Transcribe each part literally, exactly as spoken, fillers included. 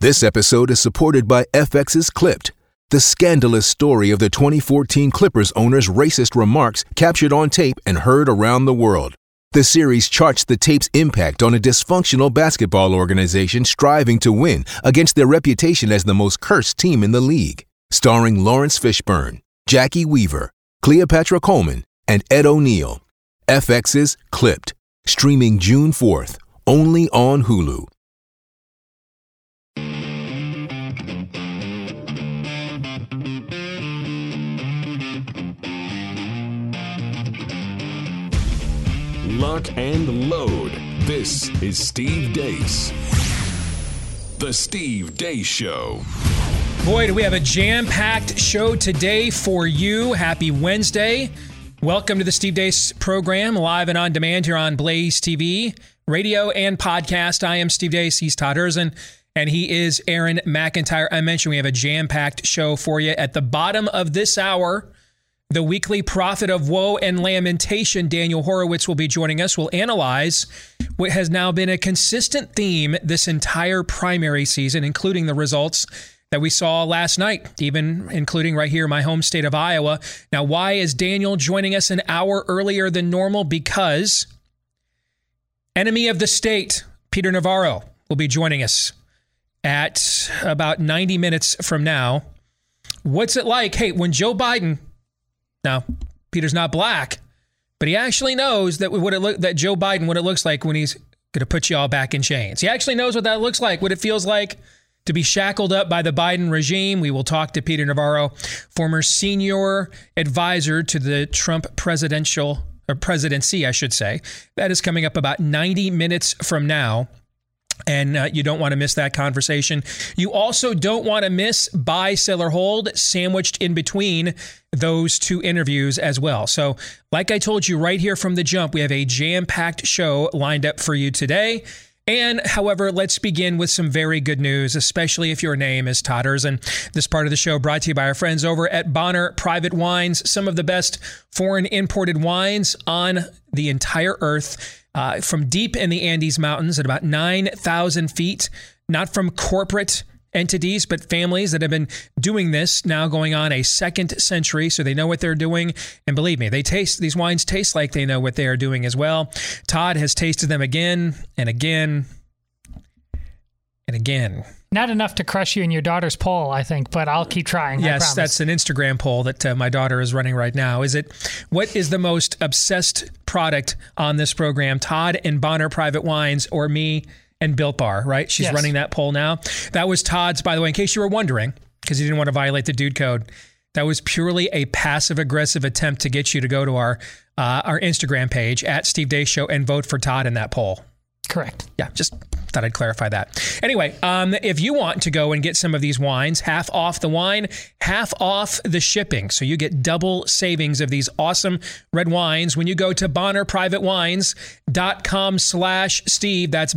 This episode is supported by F X's Clipped, the scandalous story of the twenty fourteen Clippers owner's racist remarks captured on tape and heard around the world. The series charts the tape's impact on a dysfunctional basketball organization striving to win against their reputation as the most cursed team in the league. Starring Lawrence Fishburne, Jackie Weaver, Cleopatra Coleman, and Ed O'Neill. F X's Clipped, streaming June fourth, only on Hulu. Lock and load. This is Steve Deace. The Steve Deace Show. Boy, do we have a jam-packed show today for you. Happy Wednesday. Welcome to the Steve Deace program, live and on demand here on Blaze T V, radio and podcast. I am Steve Deace. He's Todd Erzin, and he is Aaron McIntyre. I mentioned we have a jam-packed show for you. At the bottom of this hour, the weekly prophet of woe and lamentation, Daniel Horowitz, will be joining us. We'll analyze what has now been a consistent theme this entire primary season, including the results that we saw last night, even including right here in my home state of Iowa. Now, why is Daniel joining us an hour earlier than normal? Because enemy of the state, Peter Navarro, will be joining us at about ninety minutes from now. What's it like? Hey, when Joe Biden... Now, Peter's not black, but he actually knows that what it look, that Joe Biden, what it looks like when he's going to put you all back in chains. He actually knows what that looks like, what it feels like to be shackled up by the Biden regime. We will talk to Peter Navarro, former senior advisor to the Trump presidential or presidency, I should say. That is coming up about ninety minutes from now. And uh, you don't want to miss that conversation. You also don't want to miss buy, sell, or hold sandwiched in between those two interviews as well. So like I told you right here from the jump, we have a jam-packed show lined up for you today. And however, let's begin with some very good news, especially if your name is Todd Erzin. This part of the show brought to you by our friends over at Bonner Private Wines, some of the best foreign imported wines on the entire earth. Uh, from deep in the Andes Mountains at about nine thousand feet, not from corporate entities, but families that have been doing this now going on a second century, so they know what they're doing. And believe me, they taste these wines taste like they know what they are doing as well. Todd has tasted them again and again and again. Not enough to crush you in your daughter's poll, I think, but I'll keep trying. Yes, that's an Instagram poll that uh, my daughter is running right now. Is it, what is the most obsessed product on this program? Todd and Bonner Private Wines or me and Built Bar, right? She's yes. running that poll now. That was Todd's, by the way, in case you were wondering, because he didn't want to violate the dude code. That was purely a passive-aggressive attempt to get you to go to our uh, our Instagram page at Steve Deace Show and vote for Todd in that poll. Correct. Yeah, just thought I'd clarify that. Anyway, um, if you want to go and get some of these wines, half off the wine, half off the shipping. So you get double savings of these awesome red wines when you go to bonnerprivatewines.com slash Steve. That's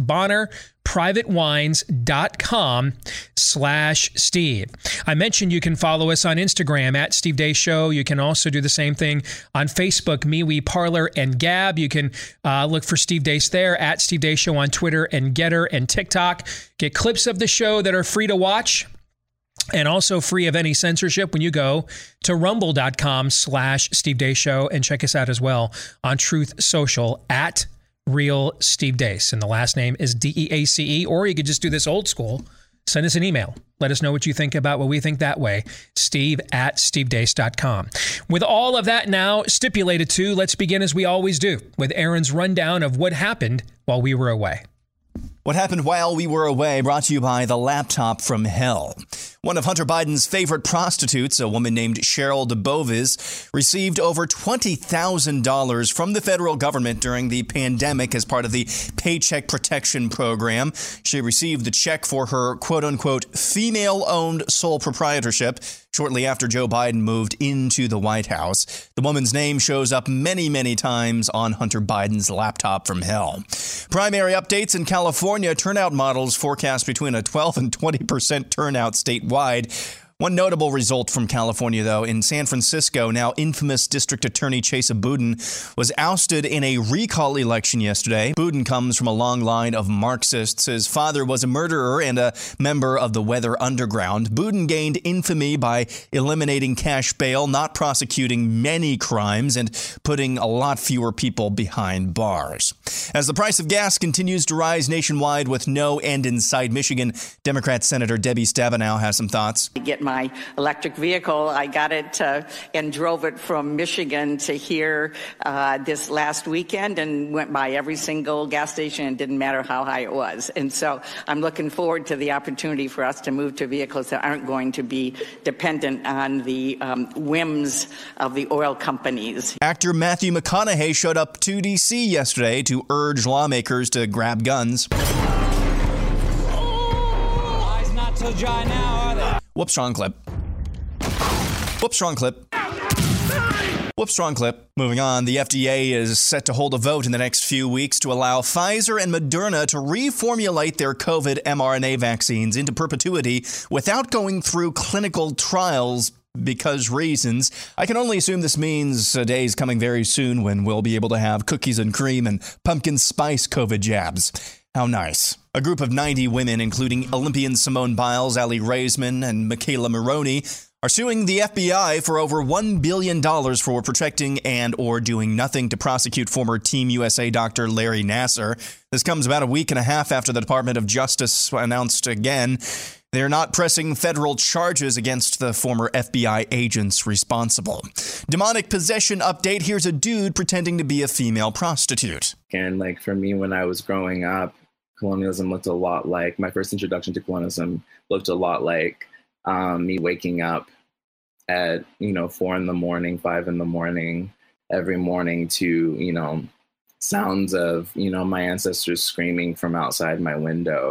bonnerprivatewines.com slash Steve. I mentioned you can follow us on Instagram at Steve Deace Show. You can also do the same thing on Facebook, MeWe, Parler, and Gab. You can uh, look for Steve Deace there at Steve Deace Show on Twitter and Getter and TikTok. Get clips of the show that are free to watch and also free of any censorship when you go to rumble.com slash Steve Deace Show and check us out as well on Truth Social at Real Steve Deace. And the last name is D E A C E, or you could just do this old school. Send us an email. Let us know what you think about what we think that way. Steve at steve deace dot com. With all of that now stipulated to, let's begin as we always do with Aaron's rundown of what happened while we were away. What happened while we were away, brought to you by the laptop from hell. One of Hunter Biden's favorite prostitutes, a woman named Cheryl DeBovis, received over twenty thousand dollars from the federal government during the pandemic as part of the Paycheck Protection Program. She received the check for her quote-unquote female-owned sole proprietorship shortly after Joe Biden moved into the White House. The woman's name shows up many, many times on Hunter Biden's laptop from hell. Primary updates in California. Turnout models forecast between a twelve and twenty percent turnout statewide. One notable result from California, though, in San Francisco, now infamous District Attorney Chesa Boudin was ousted in a recall election yesterday. Boudin comes from a long line of Marxists. His father was a murderer and a member of the Weather Underground. Boudin gained infamy by eliminating cash bail, not prosecuting many crimes, and putting a lot fewer people behind bars. As the price of gas continues to rise nationwide with no end in sight, Michigan Democrat Senator Debbie Stabenow has some thoughts. Get my electric vehicle. I got it uh, and drove it from Michigan to here uh, this last weekend and went by every single gas station. It didn't matter how high it was. And so I'm looking forward to the opportunity for us to move to vehicles that aren't going to be dependent on the um, whims of the oil companies. Actor Matthew McConaughey showed up to D C yesterday to urge lawmakers to grab guns. Oh, eyes not so dry now, are they? Whoops, wrong clip. Whoops, wrong clip. Whoops, wrong clip. Moving on, the F D A is set to hold a vote in the next few weeks to allow Pfizer and Moderna to reformulate their COVID mRNA vaccines into perpetuity without going through clinical trials because reasons. I can only assume this means a day is coming very soon when we'll be able to have cookies and cream and pumpkin spice COVID jabs. How nice. A group of ninety women, including Olympian Simone Biles, Ali Raisman, and Michaela Maroney, are suing the F B I for over one billion dollars for protecting and or doing nothing to prosecute former Team U S A doctor Larry Nassar. This comes about a week and a half after the Department of Justice announced again they're not pressing federal charges against the former F B I agents responsible. Demonic possession update. Here's a dude pretending to be a female prostitute. And like for me, when I was growing up, colonialism looked a lot like, my first introduction to colonialism looked a lot like um, me waking up at, you know, four in the morning, five in the morning, every morning to, you know, sounds of, you know, my ancestors screaming from outside my window,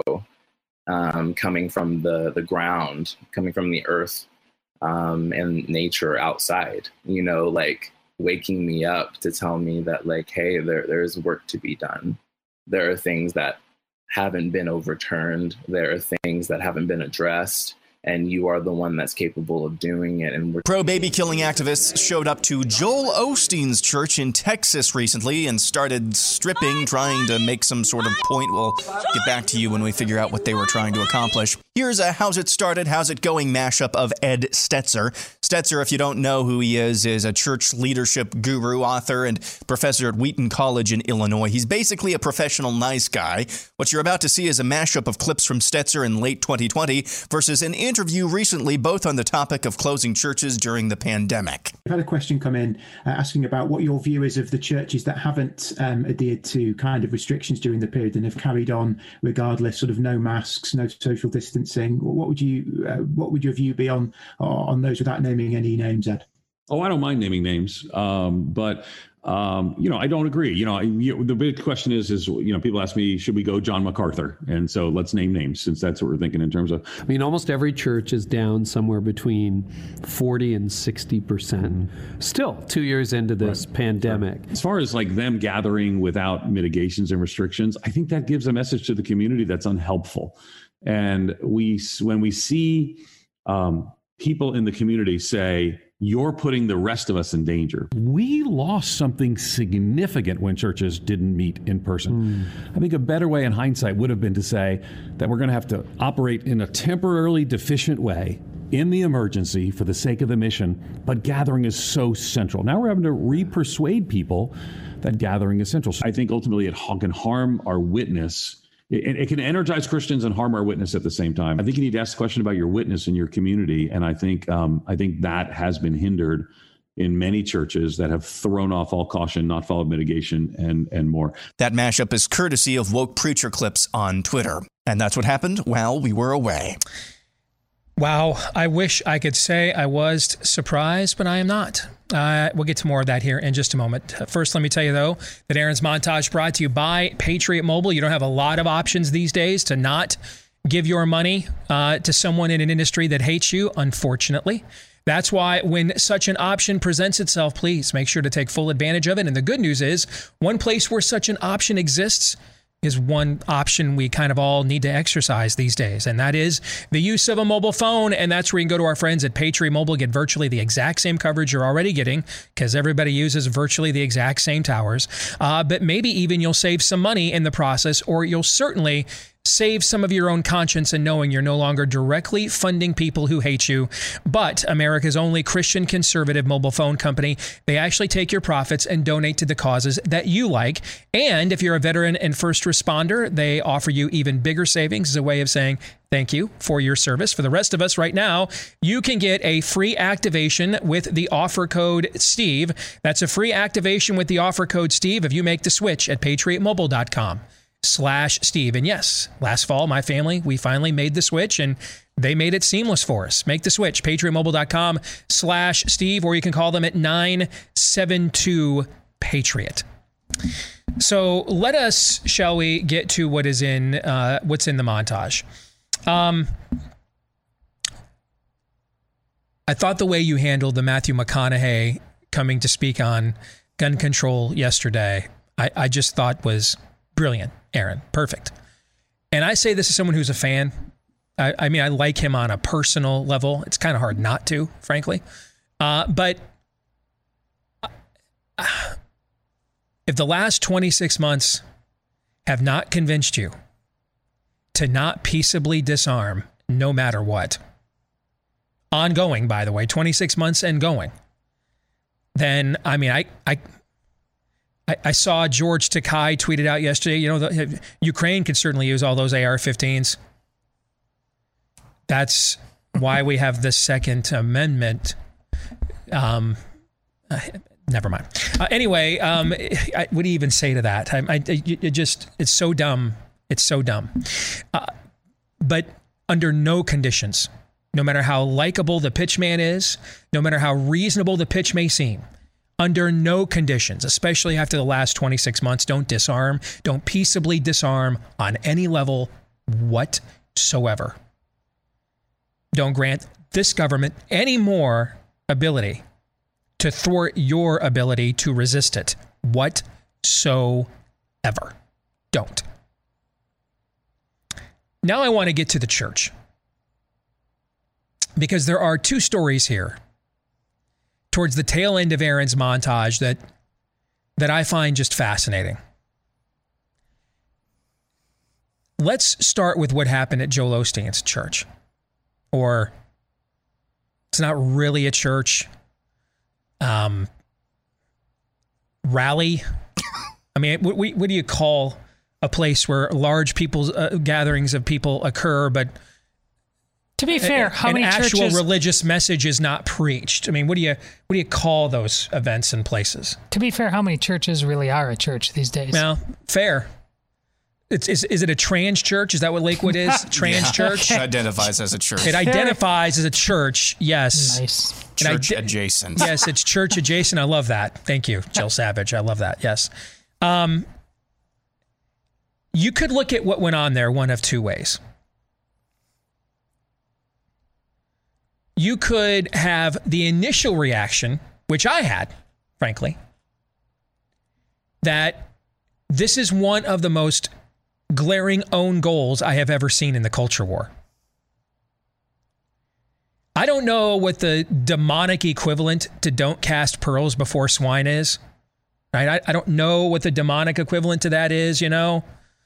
um, coming from the, the ground, coming from the earth um, and nature outside, you know, like waking me up to tell me that like, hey, there there's work to be done. There are things that haven't been overturned. There are things that haven't been addressed, and you are the one that's capable of doing it. And we're pro-baby killing activists showed up to Joel Osteen's church in Texas recently and started stripping, trying to make some sort of point. We'll get back to you when we figure out what they were trying to accomplish. Here's a How's It Started, How's It Going mashup of Ed Stetzer. Stetzer, if you don't know who he is, is a church leadership guru, author, and professor at Wheaton College in Illinois. He's basically a professional nice guy. What you're about to see is a mashup of clips from Stetzer in late twenty twenty versus an interview recently, both on the topic of closing churches during the pandemic. I've had a question come in uh, asking about what your view is of the churches that haven't um, adhered to kind of restrictions during the period and have carried on regardless, sort of no masks, no social distancing. What would you, uh, what would your view be on on those without naming any names, Ed? Oh, I don't mind naming names, um, but um, you know, I don't agree. You know, you, the big question is, is you know, people ask me, should we go John MacArthur? And so let's name names, since that's what we're thinking in terms of. I mean, almost every church is down somewhere between forty and sixty percent. Still, two years into this right. pandemic. As far as like them gathering without mitigations and restrictions, I think that gives a message to the community that's unhelpful. And we, when we see um, people in the community say, you're putting the rest of us in danger. We lost something significant when churches didn't meet in person. Mm. I think a better way in hindsight would have been to say that we're going to have to operate in a temporarily deficient way in the emergency for the sake of the mission, but gathering is so central. Now we're having to re-persuade people that gathering is central. I think ultimately it can harm our witness. It, it can energize Christians and harm our witness at the same time. I think you need to ask the question about your witness in your community, and I think um, I think that has been hindered in many churches that have thrown off all caution, not followed mitigation, and and more. That mashup is courtesy of Woke Preacher Clips on Twitter, and that's what happened while we were away. Wow, I wish I could say I was surprised, but I am not. Uh, we'll get to more of that here in just a moment. First, let me tell you, though, that Aaron's Montage brought to you by Patriot Mobile. You don't have a lot of options these days to not give your money uh, to someone in an industry that hates you, unfortunately. That's why when such an option presents itself, please make sure to take full advantage of it. And the good news is, one place where such an option exists is one option we kind of all need to exercise these days, and that is the use of a mobile phone. And that's where you can go to our friends at Patriot Mobile, get virtually the exact same coverage you're already getting, because everybody uses virtually the exact same towers. Uh, but maybe even you'll save some money in the process, or you'll certainly save some of your own conscience in knowing you're no longer directly funding people who hate you, but America's only Christian conservative mobile phone company. They actually take your profits and donate to the causes that you like. And if you're a veteran and first responder, they offer you even bigger savings as a way of saying thank you for your service. For the rest of us right now, you can get a free activation with the offer code Steve. That's a free activation with the offer code Steve if you make the switch at patriot mobile dot com. slash Steve. And yes, last fall, my family, we finally made the switch, and they made it seamless for us. Make the switch, patriot mobile dot com slash Steve, or you can call them at nine seven two Patriot. So let us, shall we, get to what is in, uh, what's in the montage. Um, I thought the way you handled the Matthew McConaughey coming to speak on gun control yesterday, I, I just thought was brilliant, Aaron. Perfect. And I say this as someone who's a fan. I, I mean, I like him on a personal level. It's kind of hard not to, frankly. Uh, but uh, if the last twenty-six months have not convinced you to not peaceably disarm no matter what, ongoing, by the way, twenty-six months and going, then, I mean, I... I I, I saw George Takei tweeted out yesterday, you know, the, Ukraine could certainly use all those A R fifteens. That's why we have the Second Amendment. Um, uh, never mind. Uh, anyway, um, I, what do you even say to that? I, I, it just, it's so dumb. It's so dumb. Uh, but under no conditions, no matter how likable the pitchman is, no matter how reasonable the pitch may seem, under no conditions, especially after the last twenty-six months, don't disarm, don't peaceably disarm on any level whatsoever. Don't grant this government any more ability to thwart your ability to resist it whatsoever. Don't. Now I want to get to the church, because there are two stories here towards the tail end of Aaron's montage that that I find just fascinating. Let's start with what happened at Joel Osteen's church. Or it's not really a church. Um, rally. I mean, what, what do you call a place where large people's uh, gatherings of people occur, but to be fair, how many churches... An actual religious message is not preached. I mean, what do you what do you call those events and places? To be fair, how many churches really are a church these days? Well, fair. It's, is is it a trans church? Is that what Lakewood is? Trans yeah. church? It identifies as a church. It identifies as a church, yes. Nice. Church ide- adjacent. Yes, it's church adjacent. I love that. Thank you, Jill Savage. I love that, yes. Um, you could look at what went on there one of two ways. You could have the initial reaction, which I had, frankly, that this is one of the most glaring own goals I have ever seen in the culture war. I don't know what the demonic equivalent to don't cast pearls before swine is. Right? I, I don't know what the demonic equivalent to that is, you know?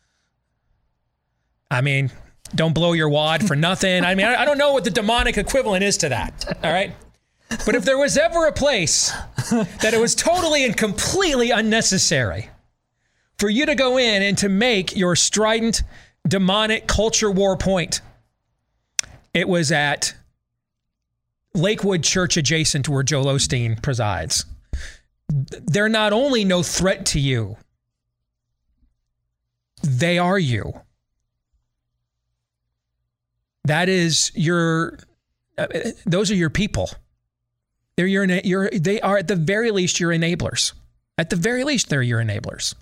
I mean... Don't blow your wad for nothing. I mean, I don't know what the demonic equivalent is to that. All right. But if there was ever a place that it was totally and completely unnecessary for you to go in and to make your strident demonic culture war point, it was at Lakewood Church adjacent to where Joel Osteen presides. They're not only no threat to you, they are you. That is your, uh, those are your people. They're your, your, they are at the very least your enablers. At the very least, they're your enablers.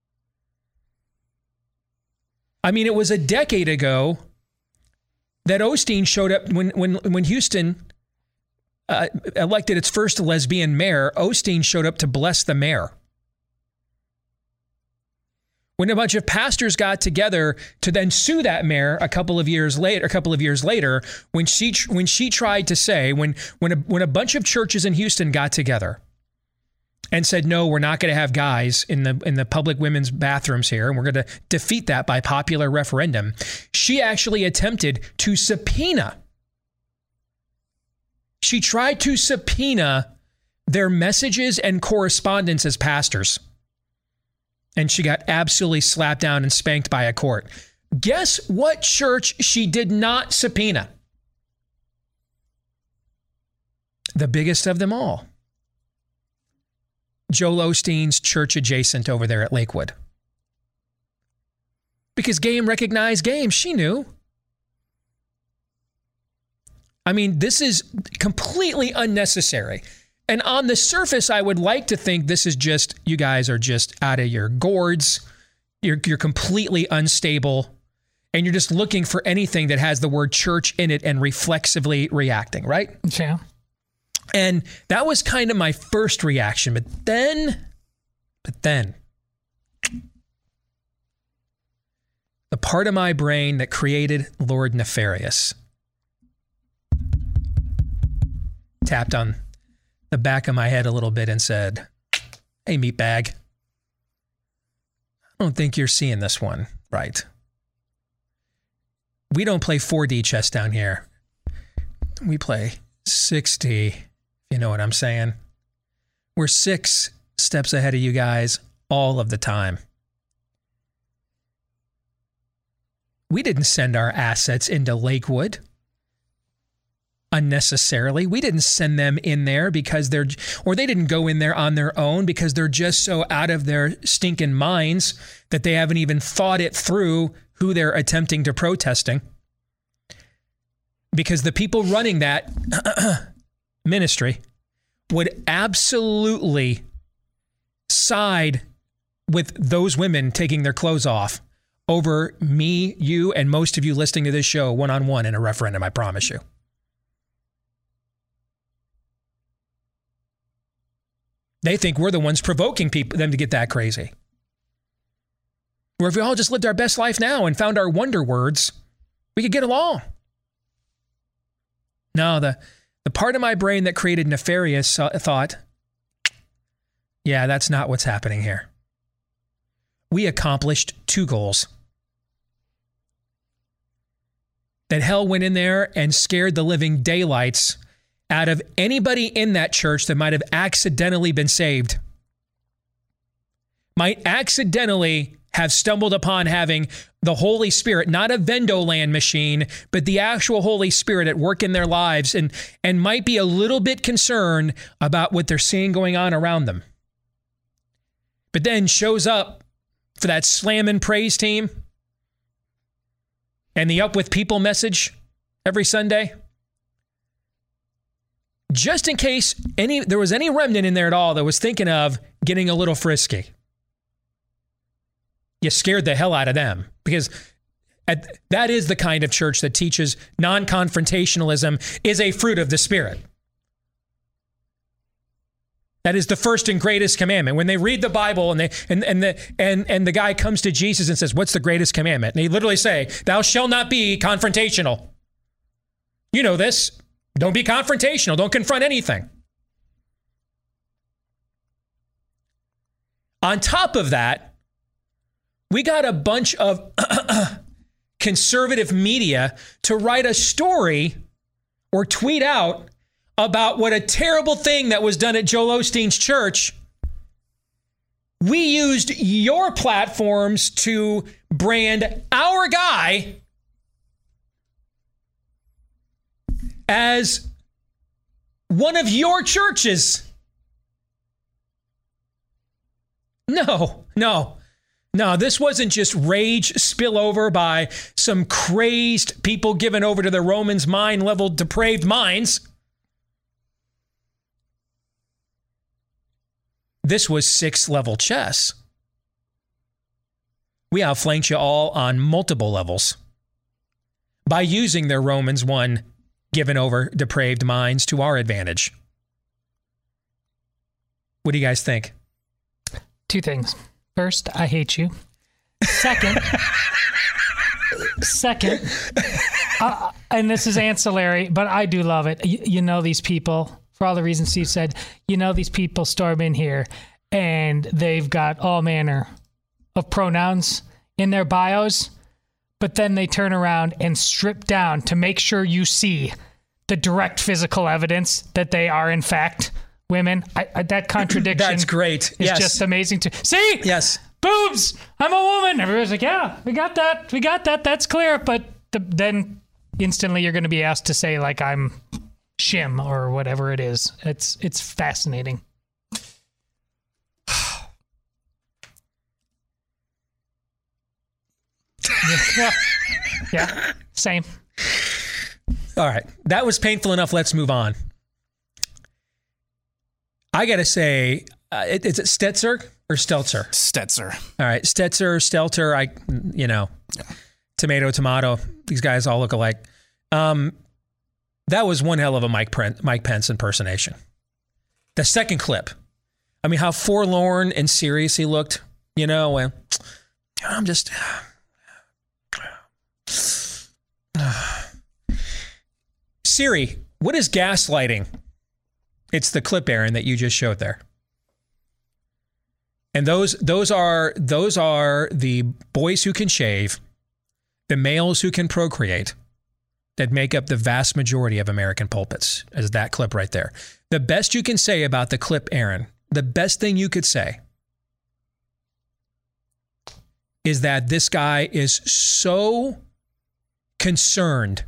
I mean, it was a decade ago that Osteen showed up when, when, when Houston uh, elected its first lesbian mayor. Osteen showed up to bless the mayor. when a bunch of pastors got together to then sue that mayor a couple of years later, a couple of years later, when she when she tried to say, when when a, when a bunch of churches in Houston got together and said, no, we're not going to have guys in the in the public women's bathrooms here, and we're going to defeat that by popular referendum, she actually attempted to subpoena. She tried to subpoena their messages and correspondence as pastors. And she got absolutely slapped down and spanked by a court. Guess what church she did not subpoena? The biggest of them all. Joel Osteen's church adjacent over there at Lakewood. Because game recognized game. She knew. I mean, this is completely unnecessary. And on the surface, I would like to think this is just, you guys are just out of your gourds. You're, you're completely unstable. And you're just looking for anything that has the word church in it and reflexively reacting, right? Yeah. And that was kind of my first reaction. But then, but then, the part of my brain that created Lord Nefarious tapped on the back of my head a little bit and said, hey, meatbag, I don't think you're seeing this one right. We don't play four D chess down here. We play six D, if you know what I'm saying. We're six steps ahead of you guys all of the time. We didn't send our assets into Lakewood unnecessarily. We didn't send them in there because they're, or they didn't go in there on their own because they're just so out of their stinking minds that they haven't even thought it through who they're attempting to protesting. Because the people running that ministry would absolutely side with those women taking their clothes off over me, you, and most of you listening to this show one-on-one in a referendum, I promise you. They think we're the ones provoking people, them to get that crazy. Where if we all just lived our best life now and found our wonder words, we could get along. No, the, the part of my brain that created Nefarious thought, yeah, that's not what's happening here. We accomplished two goals. That hell went in there and scared the living daylights out of anybody in that church that might have accidentally been saved, might accidentally have stumbled upon having the Holy Spirit, not a Vendoland machine, but the actual Holy Spirit at work in their lives, and, and might be a little bit concerned about what they're seeing going on around them. But then shows up for that slam and praise team and the Up With People message every Sunday. Just in case any there was any remnant in there at all that was thinking of getting a little frisky. You scared the hell out of them, because at, that is the kind of church that teaches non-confrontationalism is a fruit of the Spirit. That is the first and greatest commandment. When they read the Bible and they and and the and and the guy comes to Jesus and says, "What's the greatest commandment?" And they literally say, "Thou shalt not be confrontational." You know this. Don't be confrontational. Don't confront anything. On top of that, we got a bunch of conservative media to write a story or tweet out about what a terrible thing that was done at Joel Osteen's church. We used your platforms to brand our guy as one of your churches. No, no, no, this wasn't just rage spillover by some crazed people given over to the Romans' mind-level depraved minds. This was sixth-level chess. We outflanked you all on multiple levels by using their Romans one given over depraved minds to our advantage. What do you guys think? Two things. First, I hate you. Second, second, uh, and this is ancillary, but I do love it. You, you know these people, for all the reasons Steve said, you know these people storm in here, and they've got all manner of pronouns in their bios, but then they turn around and strip down to make sure you see the direct physical evidence that they are, in fact, women. I, I, that contradiction That's great. It's Yes. just amazing to see. Yes. Boobs. I'm a woman. Everybody's like, yeah, we got that. We got that. That's clear. But the, then instantly you're going to be asked to say, like, I'm shim or whatever it is. It's it's fascinating. yeah. yeah. Same. All right. That was painful enough. Let's move on. I got to say, uh, is it Stetzer or Stelzer? Stetzer. All right. Stetzer, Stelter, I, you know, yeah. tomato, tomato. These guys all look alike. Um, that was one hell of a Mike, Pren- Mike Pence impersonation. The second clip. I mean, how forlorn and serious he looked. You know, well, I'm just... Siri, what is gaslighting? It's the clip, Aaron, that you just showed there. And those those are those are the boys who can shave, the males who can procreate, that make up the vast majority of American pulpits, as that clip right there. The best you can say about the clip, Aaron, the best thing you could say is that this guy is so concerned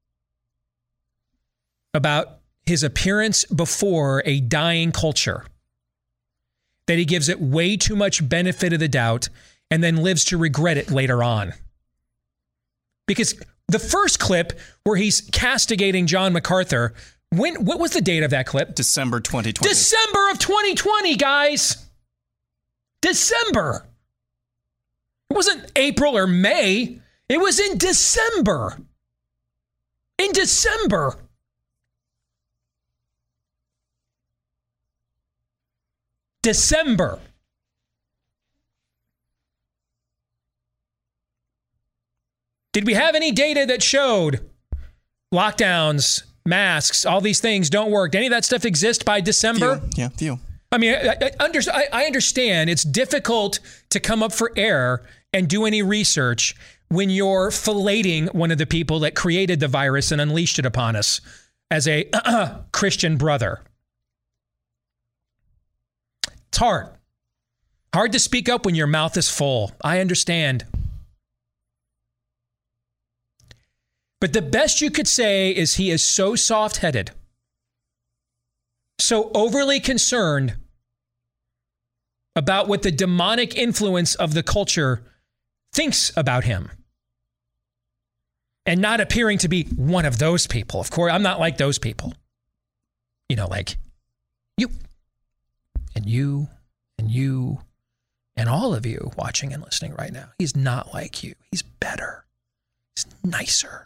about his appearance before a dying culture that he gives it way too much benefit of the doubt and then lives to regret it later on. Because the first clip where he's castigating John MacArthur, when what was the date of that clip? December twenty twenty. December of twenty twenty, guys. December. It wasn't April or May. It was in December. In December. December. Did we have any data that showed lockdowns, masks, all these things don't work? Did any of that stuff exist by December? Few. Yeah, few. I mean, I, I, under, I, I understand it's difficult to come up for air and do any research when you're filleting one of the people that created the virus and unleashed it upon us as a uh, Christian brother. It's hard. Hard to speak up when your mouth is full. I understand. But the best you could say is he is so soft-headed, so overly concerned about what the demonic influence of the culture thinks about him, and not appearing to be one of those people. Of course, I'm not like those people. You know, like you and you and you and all of you watching and listening right now. He's not like you. He's better. He's nicer.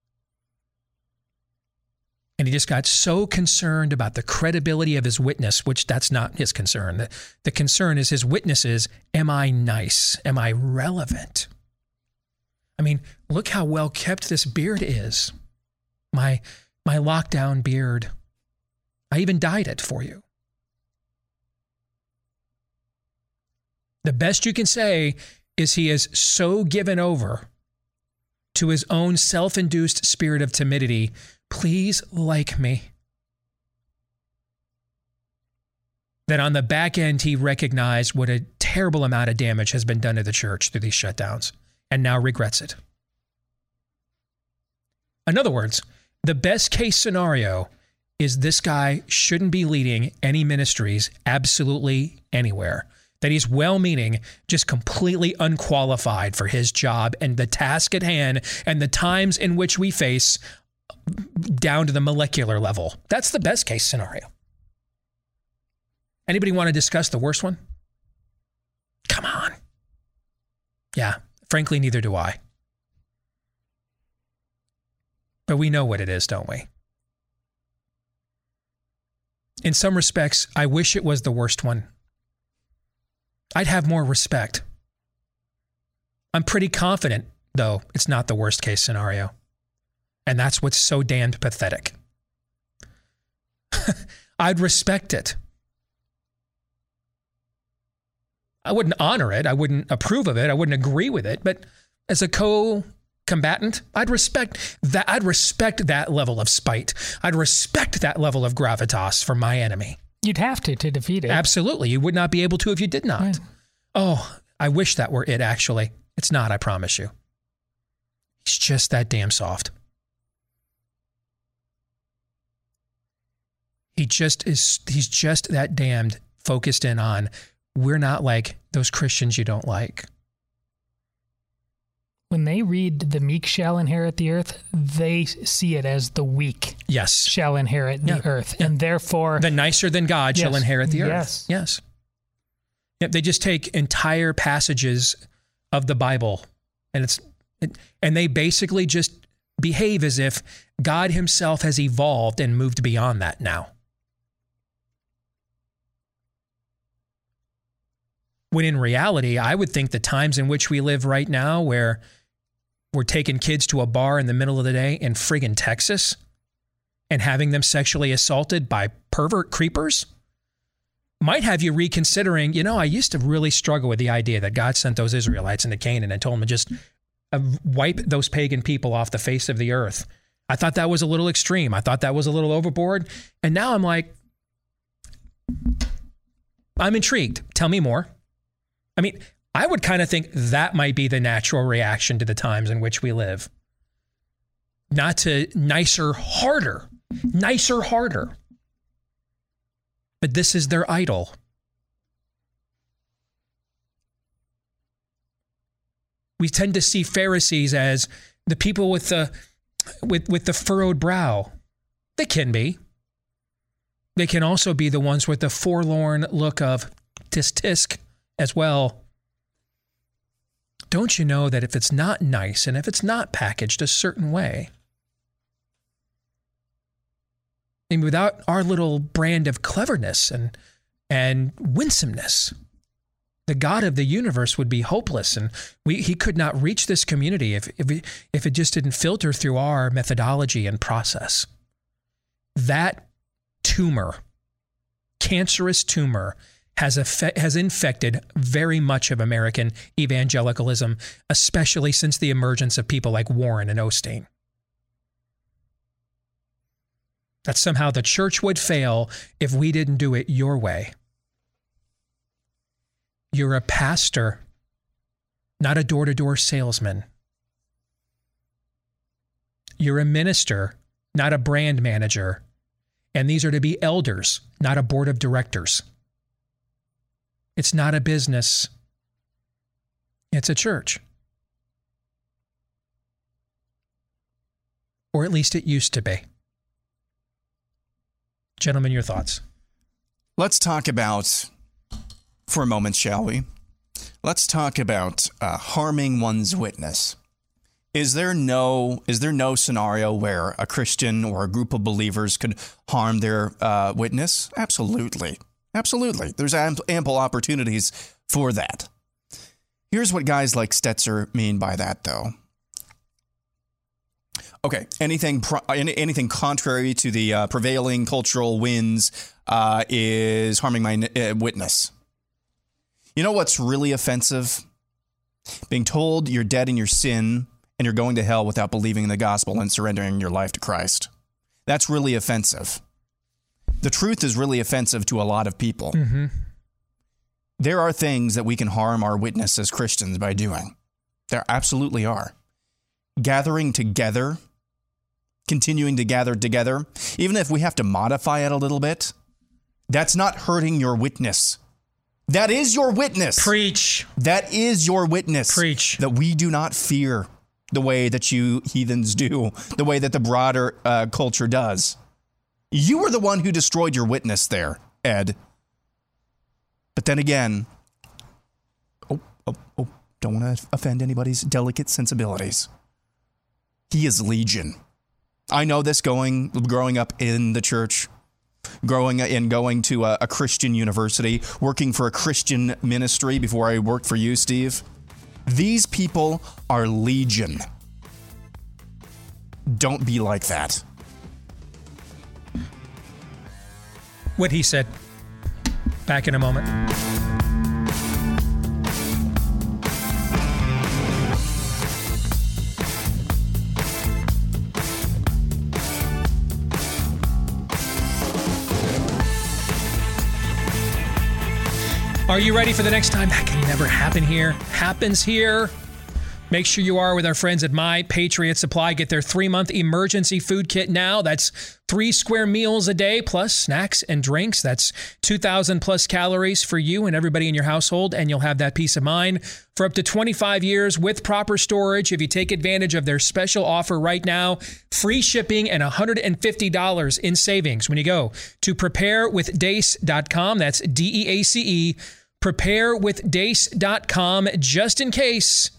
And he just got so concerned about the credibility of his witness, which that's not his concern. The, the concern is his witnesses. Am I nice? Am I relevant? I mean, look how well kept this beard is. My, my lockdown beard. I even dyed it for you. The best you can say is he is so given over to his own self-induced spirit of timidity. Please like me. That on the back end, he recognized what a terrible amount of damage has been done to the church through these shutdowns and now regrets it. In other words, the best case scenario is this guy shouldn't be leading any ministries absolutely anywhere. That he's well-meaning, just completely unqualified for his job and the task at hand and the times in which we face down to the molecular level. That's the best case scenario. Anybody want to discuss the worst one? Come on. Yeah, frankly, neither do I. But we know what it is, don't we? In some respects, I wish it was the worst one. I'd have more respect. I'm pretty confident, though, it's not the worst case scenario. And that's what's so damned pathetic. I'd respect it. I wouldn't honor it. I wouldn't approve of it. I wouldn't agree with it. But as a co-combatant, I'd respect that. I'd respect that level of spite. I'd respect that level of gravitas from my enemy. You'd have to to defeat it. Absolutely. You would not be able to if you did not. Right. Oh, I wish that were it, actually. It's not, I promise you. He's just that damn soft. He just is, he's just that damned focused in on, we're not like those Christians you don't like. When they read the meek shall inherit the earth, they see it as the weak yes. shall inherit the yeah. earth. Yeah. And therefore... the nicer than God yes. shall inherit the earth. Yes. Yes. Yep, they just take entire passages of the Bible and it's and they basically just behave as if God himself has evolved and moved beyond that now. When in reality, I would think the times in which we live right now, where we're taking kids to a bar in the middle of the day in friggin' Texas and having them sexually assaulted by pervert creepers, might have you reconsidering, you know, I used to really struggle with the idea that God sent those Israelites into Canaan and told them to just uh, wipe those pagan people off the face of the earth. I thought that was a little extreme. I thought that was a little overboard. And now I'm like, I'm intrigued. Tell me more. I mean, I would kind of think that might be the natural reaction to the times in which we live. Not to nicer, harder, nicer, harder. But this is their idol. We tend to see Pharisees as the people with the with, with the furrowed brow. They can be. They can also be the ones with the forlorn look of tisk tisk as well. Don't you know that if it's not nice and if it's not packaged a certain way, and without our little brand of cleverness and and winsomeness, the God of the universe would be hopeless, and we he could not reach this community if if it, if it just didn't filter through our methodology and process. That tumor, cancerous tumor, has affe- has infected very much of American evangelicalism, especially since the emergence of people like Warren and Osteen. That somehow the church would fail if we didn't do it your way. You're a pastor, not a door-to-door salesman. You're a minister, not a brand manager. And these are to be elders, not a board of directors. It's not a business. It's a church. Or at least it used to be. Gentlemen, your thoughts. Let's talk about, for a moment, shall we? Let's talk about uh, harming one's witness. Is there no is there no scenario where a Christian or a group of believers could harm their uh, witness? Absolutely. Absolutely. There's ample opportunities for that. Here's what guys like Stetzer mean by that, though. Okay, anything anything contrary to the uh, prevailing cultural winds uh, is harming my uh, witness. You know what's really offensive? Being told you're dead in your sin and you're going to hell without believing in the gospel and surrendering your life to Christ. That's really offensive. The truth is really offensive to a lot of people. Mm-hmm. There are things that we can harm our witness as Christians by doing. There absolutely are. Gathering together, continuing to gather together, even if we have to modify it a little bit, that's not hurting your witness. That is your witness. Preach. That is your witness. Preach. That we do not fear the way that you heathens do, the way that the broader uh, culture does. You were the one who destroyed your witness there, Ed. But then again, oh, oh, oh, don't want to offend anybody's delicate sensibilities. He is legion. I know this going, growing up in the church, growing in going to a, a Christian university, working for a Christian ministry before I worked for you, Steve. These people are legion. Don't be like that. What he said. Back in a moment. Are you ready for the next time? That can never happen here. Happens here. Make sure you are with our friends at My Patriot Supply. Get their three-month emergency food kit now. That's three square meals a day, plus snacks and drinks. That's two thousand plus calories for you and everybody in your household, and you'll have that peace of mind for up to twenty-five years with proper storage. If you take advantage of their special offer right now, free shipping and one hundred fifty dollars in savings when you go to prepare with dace dot com. That's D E A C E, prepare with dace dot com, just in case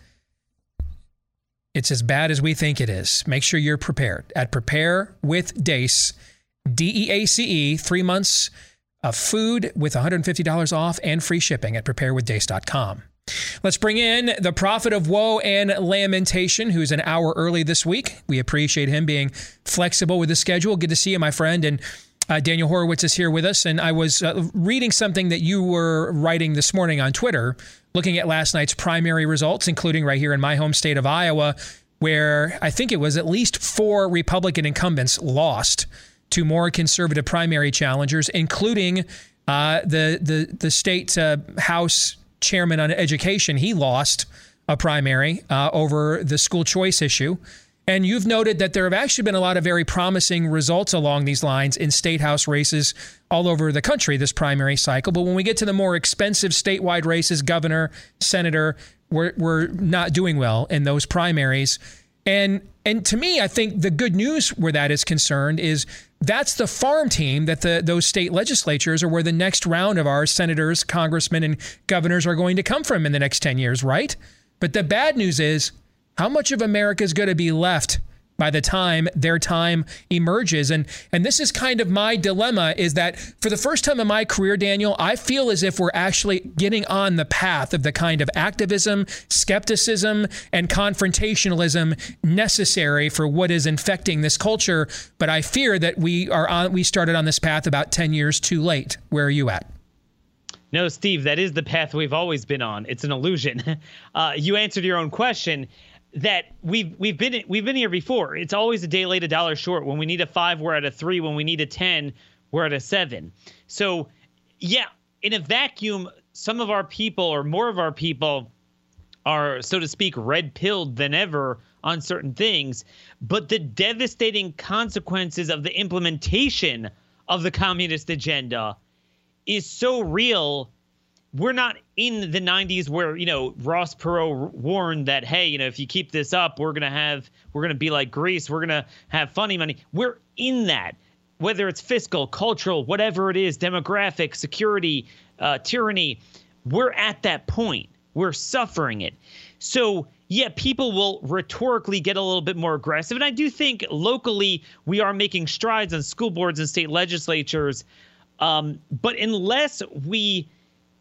it's as bad as we think it is. Make sure you're prepared at Prepare with Dace, D E A C E, three months of food with one hundred fifty dollars off and free shipping at prepare with dace dot com. Let's bring in the prophet of woe and lamentation, who's an hour early this week. We appreciate him being flexible with the schedule. Good to see you, my friend. And uh, Daniel Horowitz is here with us. And I was uh, reading something that you were writing this morning on Twitter, looking at last night's primary results, including right here in my home state of Iowa, where I think it was at least four Republican incumbents lost to more conservative primary challengers, including uh, the the the state uh, House chairman on education. He lost a primary uh, over the school choice issue. And you've noted that there have actually been a lot of very promising results along these lines in state house races all over the country this primary cycle. But when we get to the more expensive statewide races, governor, senator, we're, we're not doing well in those primaries. And and to me, I think the good news where that is concerned is that's the farm team that the those state legislatures are where the next round of our senators, congressmen, and governors are going to come from in the next ten years, right? But the bad news is, how much of America is going to be left by the time their time emerges? And and this is kind of my dilemma, is that for the first time in my career, Daniel, I feel as if we're actually getting on the path of the kind of activism, skepticism, and confrontationalism necessary for what is infecting this culture. But I fear that we are on, we started on this path about ten years too late. Where are you at? No, Steve, that is the path we've always been on. It's an illusion. Uh, you answered your own question. That we've we've been we've been here before. It's always a day late, a dollar short. When we need a five, we're at a three. When we need a ten, we're at a seven. So, yeah, in a vacuum, some of our people, or more of our people, are, so to speak, red-pilled than ever on certain things. But the devastating consequences of the implementation of the communist agenda is so real. We're not in the nineties where, you know, Ross Perot warned that, hey, you know, if you keep this up, we're going to have, we're going to be like Greece. We're going to have funny money. We're in that, whether it's fiscal, cultural, whatever it is, demographic, security, uh, tyranny. We're at that point. We're suffering it. So, yeah, people will rhetorically get a little bit more aggressive. And I do think locally we are making strides on school boards and state legislatures. Um, but unless we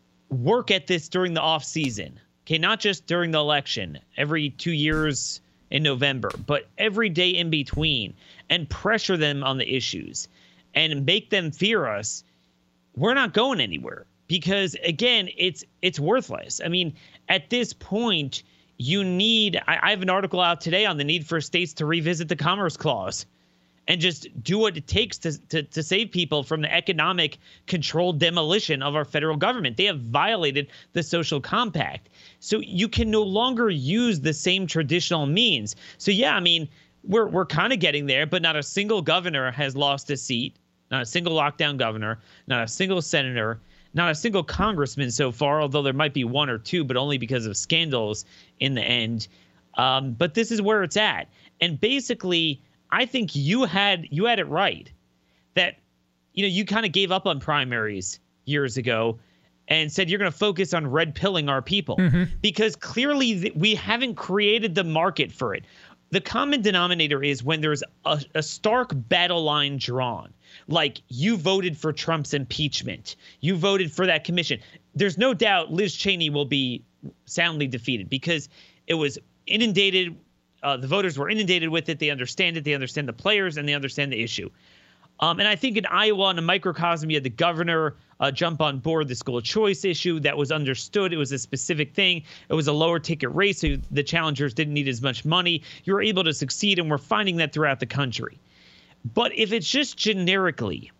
work at this during the off season, okay, not just during the election, every two years in November, but every day in between, and pressure them on the issues and make them fear us, we're not going anywhere. Because again, it's it's worthless. I mean, at this point, you need, I, I have an article out today on the need for states to revisit the Commerce Clause and just do what it takes to, to, to save people from the economic controlled demolition of our federal government. They have violated the social compact. So you can no longer use the same traditional means. So, yeah, I mean, we're we're kind of getting there, but not a single governor has lost a seat, not a single lockdown governor, not a single senator, not a single congressman so far, although there might be one or two, but only because of scandals in the end. Um, but this is where it's at. And basically, I think you had you had it right that, you know, you kind of gave up on primaries years ago and said you're going to focus on red pilling our people, mm-hmm. because clearly th- we haven't created the market for it. The common denominator is when there's a, a stark battle line drawn, like you voted for Trump's impeachment, you voted for that commission. There's no doubt Liz Cheney will be soundly defeated because it was inundated. Uh, the voters were inundated with it. They understand it. They understand the players, and they understand the issue. Um, and I think in Iowa, in a microcosm, you had the governor uh, jump on board the school choice issue. That was understood. It was a specific thing. It was a lower ticket race, so the challengers didn't need as much money. You were able to succeed, and we're finding that throughout the country. But if it's just generically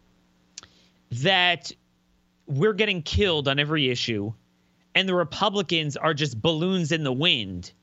that we're getting killed on every issue and the Republicans are just balloons in the wind,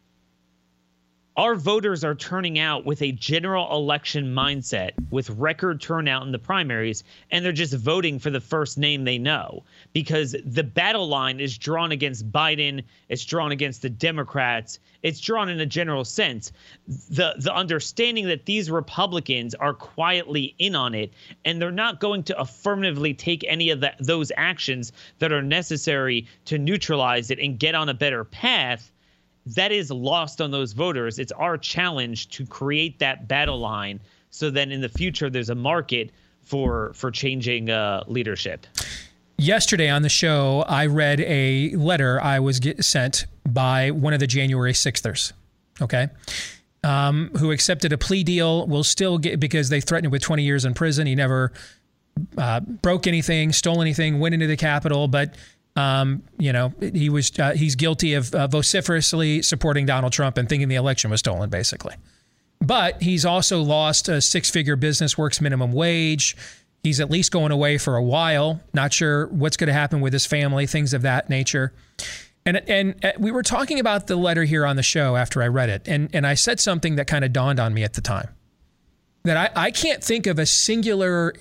our voters are turning out with a general election mindset with record turnout in the primaries, and they're just voting for the first name they know because the battle line is drawn against Biden. It's drawn against the Democrats. It's drawn in a general sense. The the understanding that these Republicans are quietly in on it, and they're not going to affirmatively take any of that, those actions that are necessary to neutralize it and get on a better path, that is lost on those voters. It's our challenge to create that battle line so then in the future there's a market for for changing uh, leadership. Yesterday on the show, I read a letter I was get sent by one of the January sixthers, okay, um, who accepted a plea deal, will still get, because they threatened him with twenty years in prison. He never uh, broke anything, stole anything, went into the Capitol, but Um, you know, he was uh, he's guilty of uh, vociferously supporting Donald Trump and thinking the election was stolen, basically. But he's also lost a six-figure business, works minimum wage. He's at least going away for a while. Not sure what's going to happen with his family, things of that nature. And and we were talking about the letter here on the show after I read it, and and I said something that kind of dawned on me at the time, that I, I can't think of a singular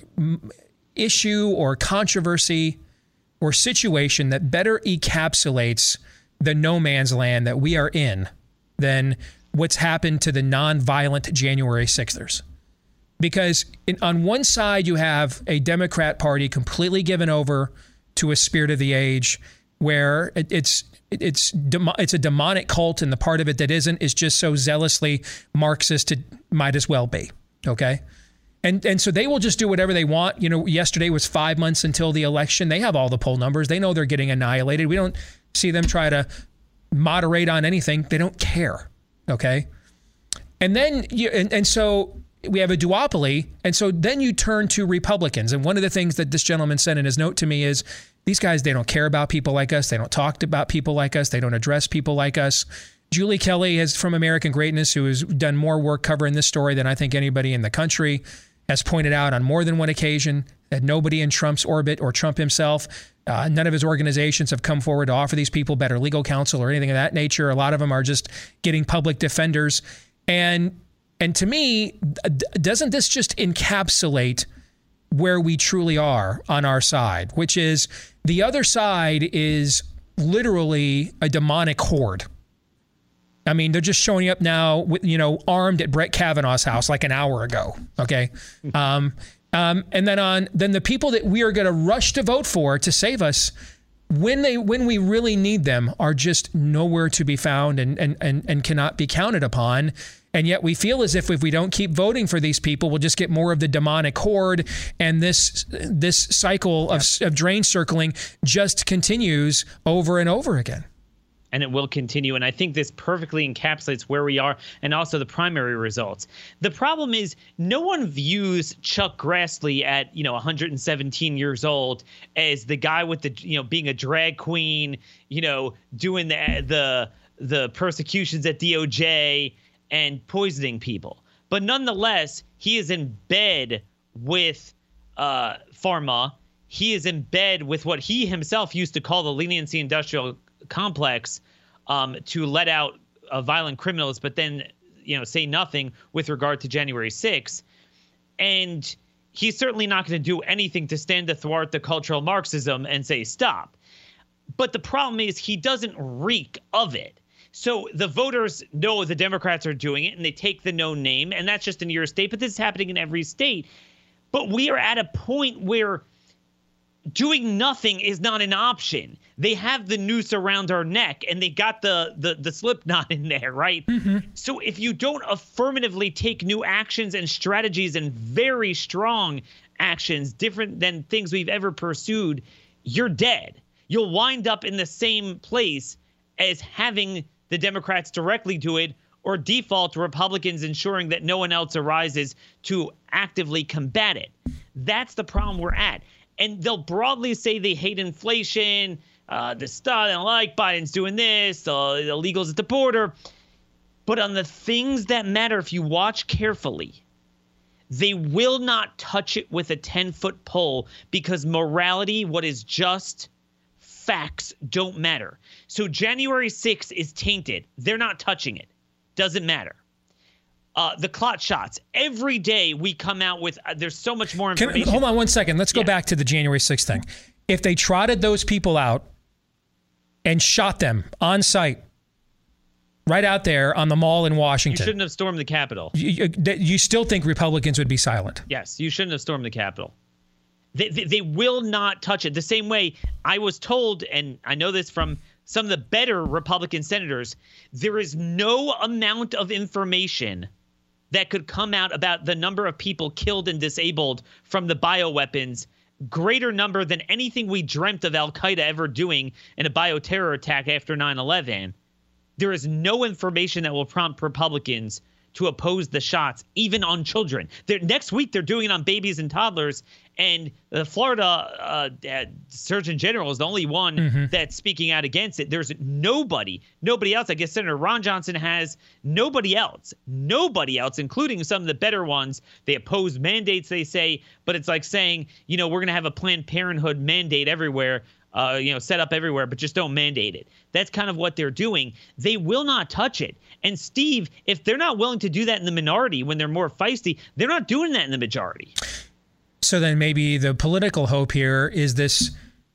issue or controversy or situation that better encapsulates the no man's land that we are in than what's happened to the nonviolent January sixthers. Because in, on one side, you have a Democrat Party completely given over to a spirit of the age where it, it's it's it's a demonic cult, and the part of it that isn't is just so zealously Marxist it might as well be, okay? And and so they will just do whatever they want. You know, yesterday was five months until the election. They have all the poll numbers. They know they're getting annihilated. We don't see them try to moderate on anything. They don't care. Okay. And then you and, and so we have a duopoly. And so then you turn to Republicans. And one of the things that this gentleman said in his note to me is these guys, they don't care about people like us. They don't talk about people like us. They don't address people like us. Julie Kelly is from American Greatness, who has done more work covering this story than I think anybody in the country, has pointed out on more than one occasion that nobody in Trump's orbit or Trump himself, uh, none of his organizations have come forward to offer these people better legal counsel or anything of that nature. A lot of them are just getting public defenders. And and to me, doesn't this just encapsulate where we truly are on our side, which is the other side is literally a demonic horde. I mean, they're just showing up now, with, you know, armed at Brett Kavanaugh's house like an hour ago. Okay. Um, um, and then on then the people that we are going to rush to vote for to save us when they when we really need them are just nowhere to be found and and and, and cannot be counted upon. And yet we feel as if if we don't keep voting for these people, we'll just get more of the demonic horde. And this this cycle of, of drain circling just continues over and over again. And it will continue. And I think this perfectly encapsulates where we are and also the primary results. The problem is no one views Chuck Grassley at, you know, one hundred seventeen years old as the guy with the, you know, being a drag queen, you know, doing the the the persecutions at D O J and poisoning people. But nonetheless, he is in bed with uh, pharma. He is in bed with what he himself used to call the leniency industrial complex, um, to let out uh, violent criminals, but then, you know, say nothing with regard to January sixth. And he's certainly not going to do anything to stand to thwart the cultural Marxism and say stop. But the problem is he doesn't reek of it. So the voters know the Democrats are doing it, and they take the no name, and that's just in your state, but this is happening in every state. But we are at a point where doing nothing is not an option. They have the noose around our neck, and they got the the, the slip knot in there, right? Mm-hmm. So if you don't affirmatively take new actions and strategies and very strong actions, different than things we've ever pursued, you're dead. You'll wind up in the same place as having the Democrats directly do it or default to Republicans ensuring that no one else arises to actively combat it. That's the problem we're at. And they'll broadly say they hate inflation, uh, the stuff they don't like, Biden's doing this, uh, the illegals at the border. But on the things that matter, if you watch carefully, they will not touch it with a ten-foot pole because morality, what is just, facts don't matter. So January sixth is tainted. They're not touching it. Doesn't matter. Uh, the clot shots. Every day we come out with, uh, there's so much more information. Can, hold on one second. Let's go yeah. back to the January sixth thing. If they trotted those people out and shot them on site, right out there on the mall in Washington. You shouldn't have stormed the Capitol. You, you, you still think Republicans would be silent? Yes, you shouldn't have stormed the Capitol. They, they, they will not touch it. The same way I was told, and I know this from some of the better Republican senators, there is no amount of information that could come out about the number of people killed and disabled from the bioweapons, greater number than anything we dreamt of Al-Qaeda ever doing in a bioterror attack after nine eleven. There is no information that will prompt Republicans to oppose the shots, even on children. They're, next week, they're doing it on babies and toddlers, and the Florida uh, uh, Surgeon General is the only one mm-hmm. that's speaking out against it. There's nobody, nobody else. I guess Senator Ron Johnson has nobody else, nobody else, including some of the better ones. They oppose mandates, they say, but it's like saying, you know, we're going to have a Planned Parenthood mandate everywhere. Uh, you know, set up everywhere, but just don't mandate it. That's kind of what they're doing. They will not touch it. And Steve, if they're not willing to do that in the minority when they're more feisty, they're not doing that in the majority. So then maybe the political hope here is this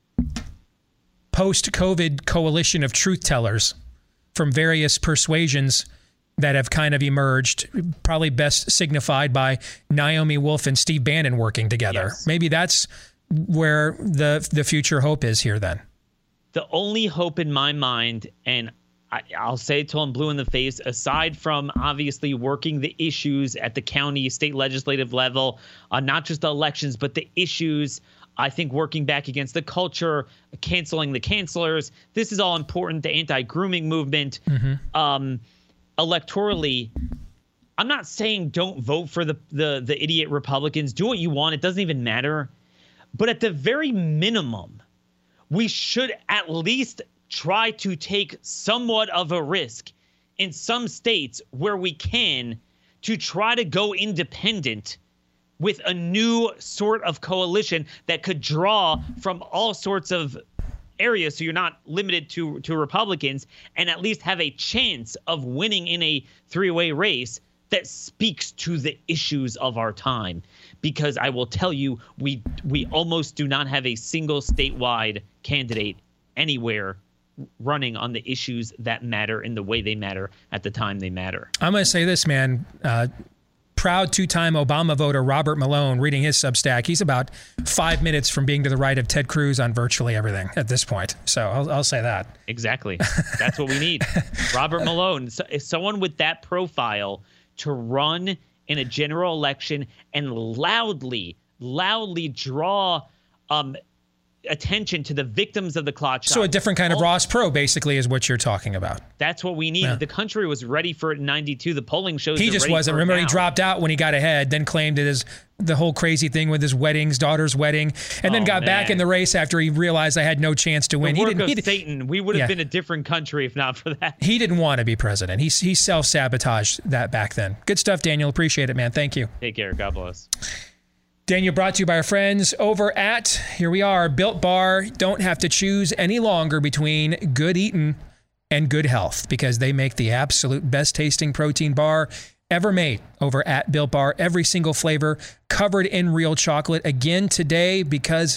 post-COVID coalition of truth tellers from various persuasions that have kind of emerged, probably best signified by Naomi Wolf and Steve Bannon working together. Yes. Maybe that's where the the future hope is here then. The only hope in my mind, and I, I'll say it till I'm blue in the face, aside from obviously working the issues at the county, state legislative level, uh, not just the elections, but the issues, I think working back against the culture, canceling the cancelers. This is all important, the anti-grooming movement. Mm-hmm. Um, electorally, I'm not saying don't vote for the, the the idiot Republicans. Do what you want. It doesn't even matter. But at the very minimum, we should at least try to take somewhat of a risk in some states where we can to try to go independent with a new sort of coalition that could draw from all sorts of areas. So you're not limited to, to Republicans, and at least have a chance of winning in a three-way race that speaks to the issues of our time. Because I will tell you, we we almost do not have a single statewide candidate anywhere running on the issues that matter in the way they matter at the time they matter. I'm going to say this, man. Uh, proud two-time Obama voter Robert Malone, reading his Substack, he's about five minutes from being to the right of Ted Cruz on virtually everything at this point. So I'll, I'll say that. Exactly. That's what we need. Robert Malone, so, someone with that profile to run in a general election and loudly, loudly draw um, attention to the victims of the clot shot. So a different kind of Ross Perot, basically, is what you're talking about. That's what we need. Yeah. The country was ready for it in ninety-two. The polling shows he just wasn't. Remember, he dropped out when he got ahead, then claimed it as the whole crazy thing with his weddings, daughter's wedding, and then oh, got man. back in the race after he realized I had no chance to win. The work he didn't, of he Satan. We would have yeah. been a different country if not for that. He didn't want to be president. He, he self-sabotaged that back then. Good stuff, Daniel. Appreciate it, man. Thank you. Take care. God bless. Daniel, brought to you by our friends over at, here we are, Built Bar. Don't have to choose any longer between good eating and good health, because they make the absolute best tasting protein bar ever made over at Built Bar. Every single flavor covered in real chocolate. Again today, because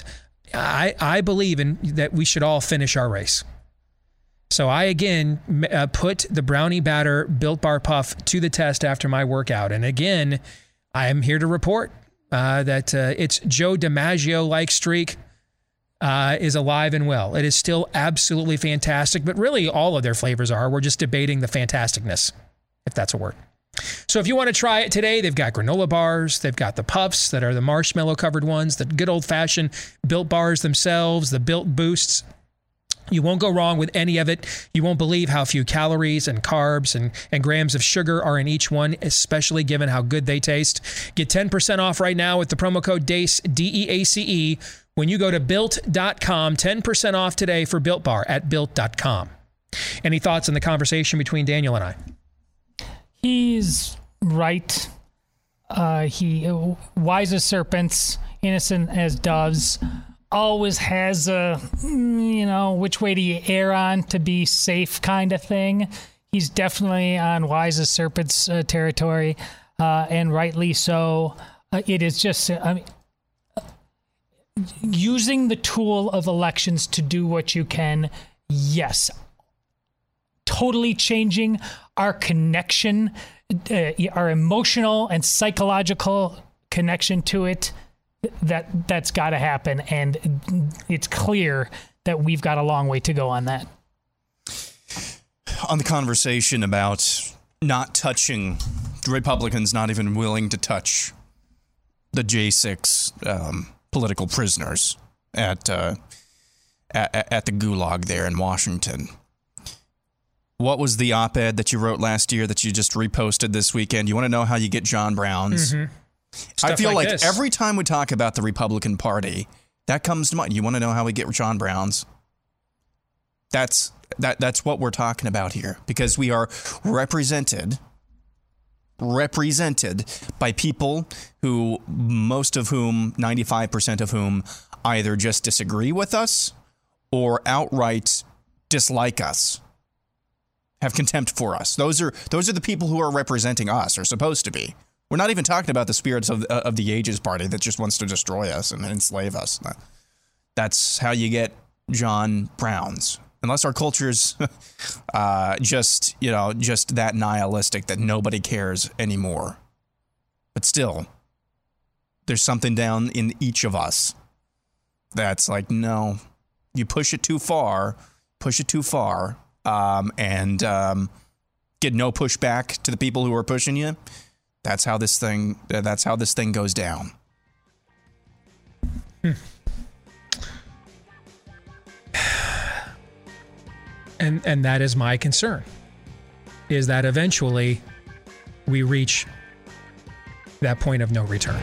I I believe in that we should all finish our race. So I again uh, put the brownie batter Built Bar puff to the test after my workout, and again I am here to report uh, that uh, its Joe DiMaggio-like streak uh, is alive and well. It is still absolutely fantastic, but really all of their flavors are. We're just debating the fantasticness, if that's a word. So if you want to try it today, they've got granola bars, they've got the puffs that are the marshmallow covered ones, the good old fashioned Built bars themselves, the Built Boosts. You won't go wrong with any of it. You won't believe how few calories and carbs and, and grams of sugar are in each one, especially given how good they taste. Get ten percent off right now with the promo code DEACE, D E A C E, when you go to built dot com. ten percent off today for Built Bar at built dot com. Any thoughts on the conversation between Daniel and I? He's right. Uh, he wise as serpents, innocent as doves. Always has a, you know, which way do you err on to be safe kind of thing. He's definitely on wise as serpents uh, territory, uh, and rightly so. Uh, it is just, I mean, using the tool of elections to do what you can, yes. Totally changing our connection, uh, our emotional and psychological connection to it. That that's got to happen, and it's clear that we've got a long way to go on that. On the conversation about not touching, Republicans not even willing to touch the J six um, political prisoners at, uh, at at the gulag there in Washington. What was the op-ed that you wrote last year that you just reposted this weekend? You want to know how you get John Brown's? Mm-hmm. I feel like like this. every time we talk about the Republican Party, that comes to mind. You want to know how we get John Brown's? That's that. That's what we're talking about here, because we are represented, represented by people who, most of whom, ninety-five percent of whom, either just disagree with us or outright dislike us, have contempt for us. Those are those are the people who are representing us, or supposed to be. We're not even talking about the spirits of, uh, of the Ages Party that just wants to destroy us and enslave us. That's how you get John Brown's. Unless our culture's uh, just, you know, just that nihilistic that nobody cares anymore. But still, there's something down in each of us that's like, no, you push it too far, push it too far, um, and um, get no pushback to the people who are pushing you. That's how this thing. That's how this thing goes down. Hmm. And and that is my concern. Is that eventually we reach that point of no return.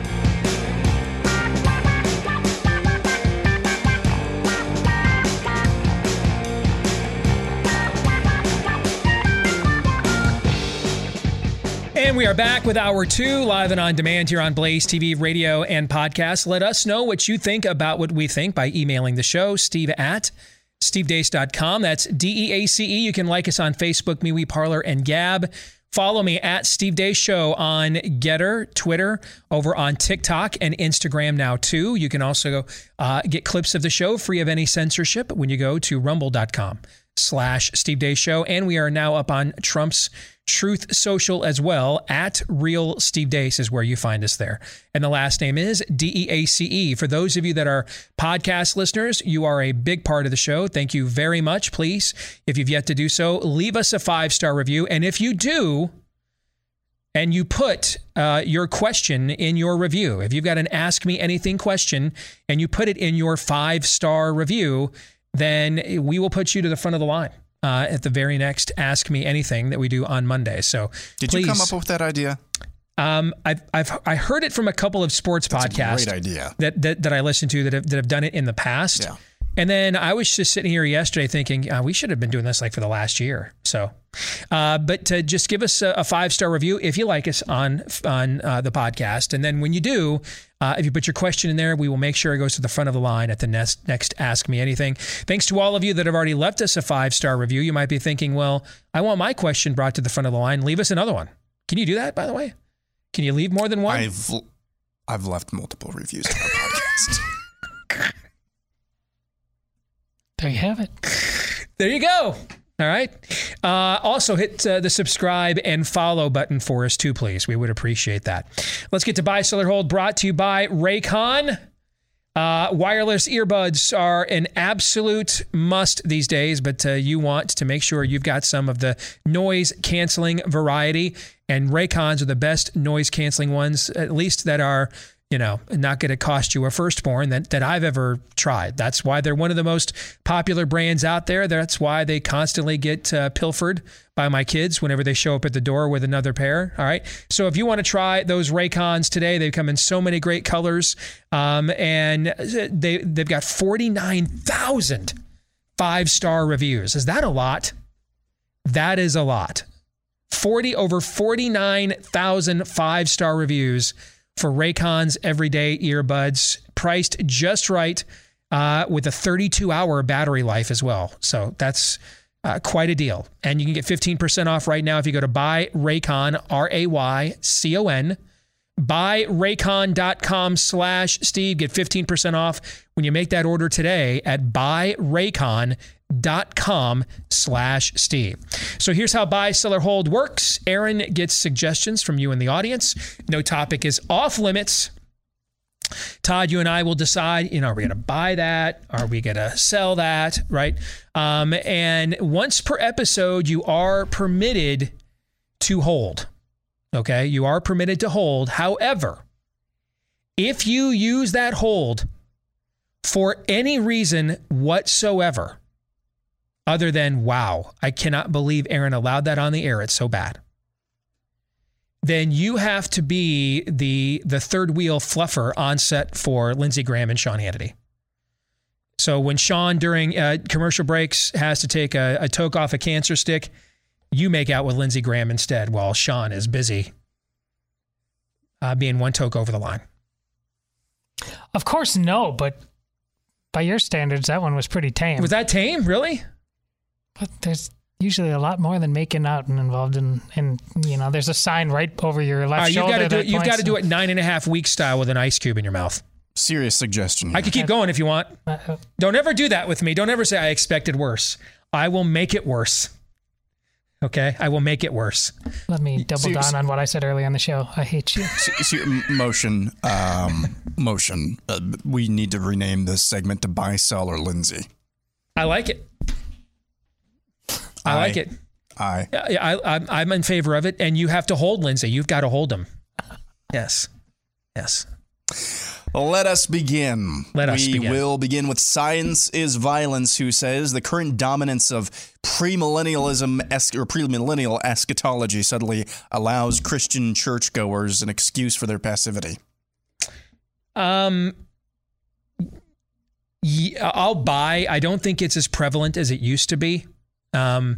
And we are back with Hour two, live and on demand here on Blaze T V, radio, and podcast. Let us know what you think about what we think by emailing the show, steve at steve deace dot com. That's D E A C E. You can like us on Facebook, MeWe, Parler, and Gab. Follow me at Steve Deace Show on Getter, Twitter, over on TikTok and Instagram now, too. You can also uh, get clips of the show free of any censorship when you go to rumble dot com slash Steve Deace Show. And we are now up on Trump's Truth Social as well. At Real Steve Deace is where you find us there. And the last name is D E A C E. For those of you that are podcast listeners, you are a big part of the show. Thank you very much. Please, if you've yet to do so, leave us a five-star review. And if you do, and you put uh, your question in your review, if you've got an Ask Me Anything question and you put it in your five-star review, then we will put you to the front of the line uh, at the very next Ask Me Anything that we do on Monday. So did please, you come up with that idea? Um, I've I've I heard it from a couple of sports That's podcasts. A great idea. that that that I listen to that have, that have done it in the past. Yeah. And then I was just sitting here yesterday thinking, uh, we should have been doing this like for the last year. So, uh, but to just give us a, a five-star review if you like us on on uh, the podcast. And then when you do, uh, if you put your question in there, we will make sure it goes to the front of the line at the next, next Ask Me Anything. Thanks to all of you that have already left us a five-star review. You might be thinking, well, I want my question brought to the front of the line. Leave us another one. Can you do that, by the way? Can you leave more than one? I've I've left multiple reviews on our podcast. There you have it. There you go. All right. Uh, also, hit uh, the subscribe and follow button for us, too, please. We would appreciate that. Let's get to Buy, Sell, or Hold, brought to you by Raycon. Uh, wireless earbuds are an absolute must these days, but uh, you want to make sure you've got some of the noise-canceling variety, and Raycons are the best noise-canceling ones, at least that are you know, not going to cost you a firstborn that, that I've ever tried. That's why they're one of the most popular brands out there. That's why they constantly get uh, pilfered by my kids whenever they show up at the door with another pair. All right. So if you want to try those Raycons today, they come in so many great colors. Um, and they, they've got forty-nine thousand five-star reviews. Is that a lot? That is a lot. forty over forty-nine thousand five-star reviews for Raycons everyday earbuds, priced just right, uh, with a thirty-two hour battery life as well. So that's uh, quite a deal. And you can get fifteen percent off right now if you go to buy Raycon, R A Y C O N, buy raycon dot com slash Steve. Get fifteen percent off when you make that order today at buy raycon dot com slash Steve. So here's how buy, sell, or hold works. Aaron gets suggestions from you in the audience. No topic is off limits. Todd, you and I will decide, you know, are we going to buy that? Are we going to sell that? Right? Um, and once per episode, you are permitted to hold. Okay? You are permitted to hold. However, if you use that hold for any reason whatsoever, other than, wow, I cannot believe Aaron allowed that on the air, it's so bad, then you have to be the the third wheel fluffer on set for Lindsey Graham and Sean Hannity. So when Sean, during uh, commercial breaks, has to take a, a toke off a cancer stick, you make out with Lindsey Graham instead while Sean is busy uh, being one toke over the line. Of course, no, but by your standards, that one was pretty tame. Was that tame? Really? But there's usually a lot more than making out and involved in, in you know, there's a sign right over your left uh, shoulder. You've got to do it, you've got to to do it nine and a half week style with an ice cube in your mouth. Serious suggestion here. I could keep going if you want. Uh, Don't ever do that with me. Don't ever say I expected worse. I will make it worse. Okay? I will make it worse. Let me double So- down on what I said earlier on the show. I hate you. So, so, m- motion, um, motion. Uh, we need to rename this segment to Buy, Sell, or Lindsay. I like it. I, I- like it. I. I, I, I'm- I'm in favor of it, and you have to hold Lindsay. You've got to hold him. Yes. Yes. Let us begin. Let us we begin. will begin with Science is Violence, who says the current dominance of premillennialism es- or premillennial eschatology suddenly allows Christian churchgoers an excuse for their passivity. Um, yeah, I'll buy. I don't think it's as prevalent as it used to be. Um,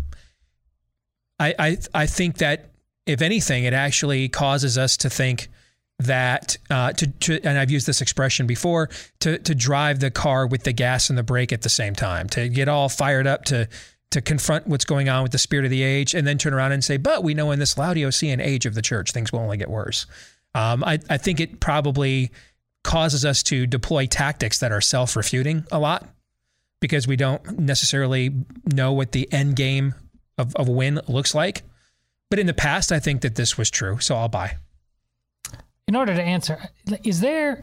I, I, I think that if anything, it actually causes us to think that uh, to, to, and I've used this expression before, to to drive the car with the gas and the brake at the same time, to get all fired up to to confront what's going on with the spirit of the age, and then turn around and say, but we know in this Laodicean age of the church, things will only get worse. Um, I, I think it probably causes us to deploy tactics that are self-refuting a lot, because we don't necessarily know what the end game of, of a win looks like. But in the past, I think that this was true, so I'll buy. In order to answer, is there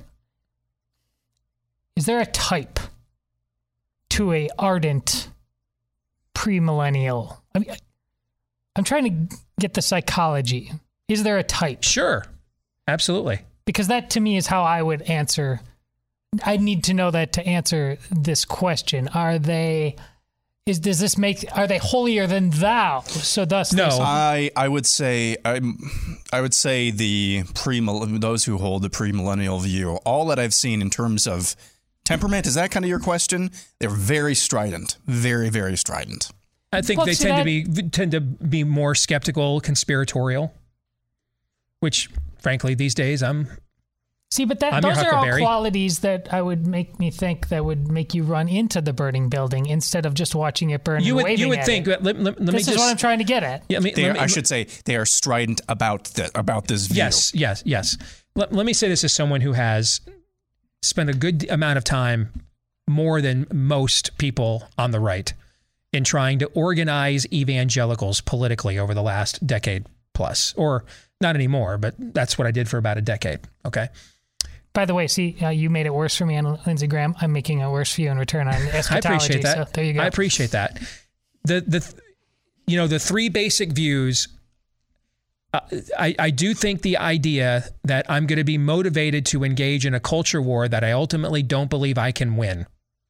is there a type to a ardent premillennial? I mean, I'm trying to get the psychology. Is there a type? Sure, absolutely. Because that to me is how I would answer. I need to know that to answer this question. Are they? Is does this make? Are they holier than thou? So thus, no. I I would say I'm I would say the pre those who hold the premillennial view. All that I've seen in terms of temperament, is that kind of your question? They're very strident, very very strident. I think Well, they see, tend that- to be tend to be more skeptical, conspiratorial, which frankly these days I'm. See, but that I'm your those are all Huckleberry. qualities that I would make me think that would make you run into the burning building instead of just watching it burn. You and would waving you would at think. it. Let, let, let me This just, is what I'm trying to get at. Yeah, let me, They are, let me- I should say they are strident about the, about this view. Yes, yes, yes. Let, let me say this as someone who has spent a good amount of time, more than most people on the right, in trying to organize evangelicals politically over the last decade plus, or not anymore, but that's what I did for about a decade. Okay. By the way, see, uh, you made it worse for me on Lindsey Graham. I'm making it worse for you in return on eschatology. I appreciate that. So there you go. I appreciate that. The the you know the three basic views. uh, I, I do think the idea that I'm going to be motivated to engage in a culture war that I ultimately don't believe I can win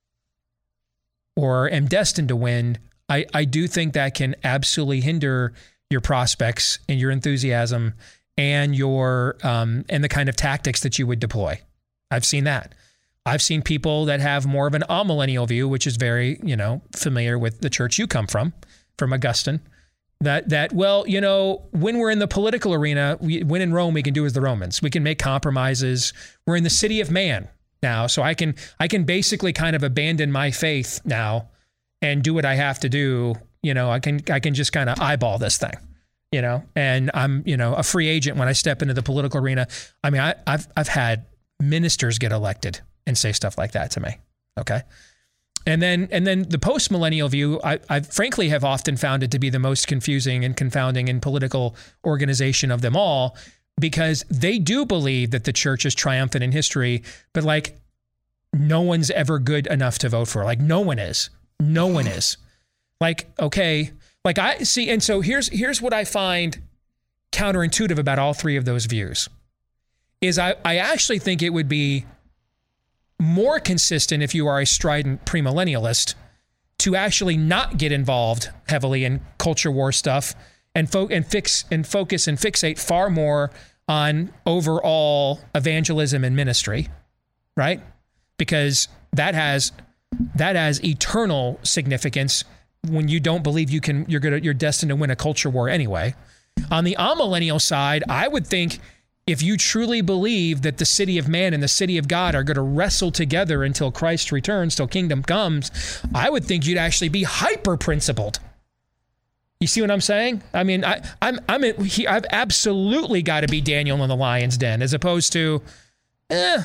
or am destined to win, I, I do think that can absolutely hinder your prospects and your enthusiasm and your um, and the kind of tactics that you would deploy. I've seen that. I've seen people that have more of an amillennial view, which is very, you know, familiar with the church you come from, from Augustine, that, that well, you know, when we're in the political arena, we, when in Rome, we can do as the Romans. We can make compromises. We're in the city of man now, so I can I can basically kind of abandon my faith now and do what I have to do. You know, I can I can just kind of eyeball this thing, you know, and I'm, you know, a free agent when I step into the political arena. I mean, I, I've I've had ministers get elected and say stuff like that to me. Okay. And then and then the post-millennial view, I, I frankly have often found it to be the most confusing and confounding in political organization of them all, because they do believe that the church is triumphant in history, but like no one's ever good enough to vote for. Like no one is. No one is. Like, okay, like I see. And so here's here's what I find counterintuitive about all three of those views is I, I actually think it would be more consistent if you are a strident premillennialist to actually not get involved heavily in culture war stuff and fo- and fix and focus and fixate far more on overall evangelism and ministry, right? Because that has that has eternal significance when you don't believe you can you're gonna you're destined to win a culture war anyway. On the amillennial side, I would think if you truly believe that the city of man and the city of God are going to wrestle together until Christ returns, till kingdom comes, I would think you'd actually be hyper principled. You see what I'm saying? I mean, I, I'm, I'm, a, he, I've absolutely got to be Daniel in the lion's den, as opposed to, eh,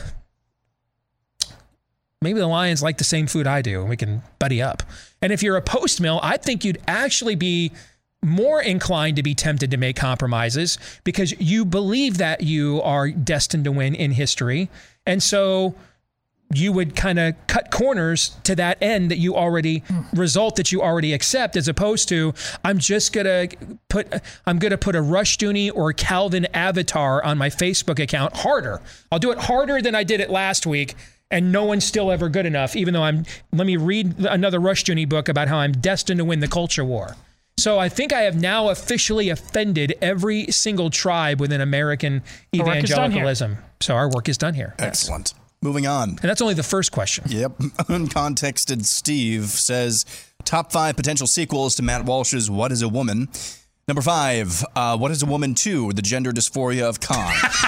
maybe the lions like the same food I do, and we can buddy up. And if you're a post-mill, I think you'd actually be more inclined to be tempted to make compromises because you believe that you are destined to win in history. And so you would kind of cut corners to that end that you already result that you already accept, as opposed to I'm just going to put I'm going to put a Rushdoony or Calvin avatar on my Facebook account harder. I'll do it harder than I did it last week. And no one's still ever good enough, even though I'm, let me read another Rushdoony book about how I'm destined to win the culture war. So I think I have now officially offended every single tribe within American evangelicalism. So our work is done here. Excellent. Yes. Moving on. And that's only the first question. Yep. Uncontexted Steve says, top five potential sequels to Matt Walsh's What is a Woman? Number five, uh, What is a Woman two? The Gender Dysphoria of Khan.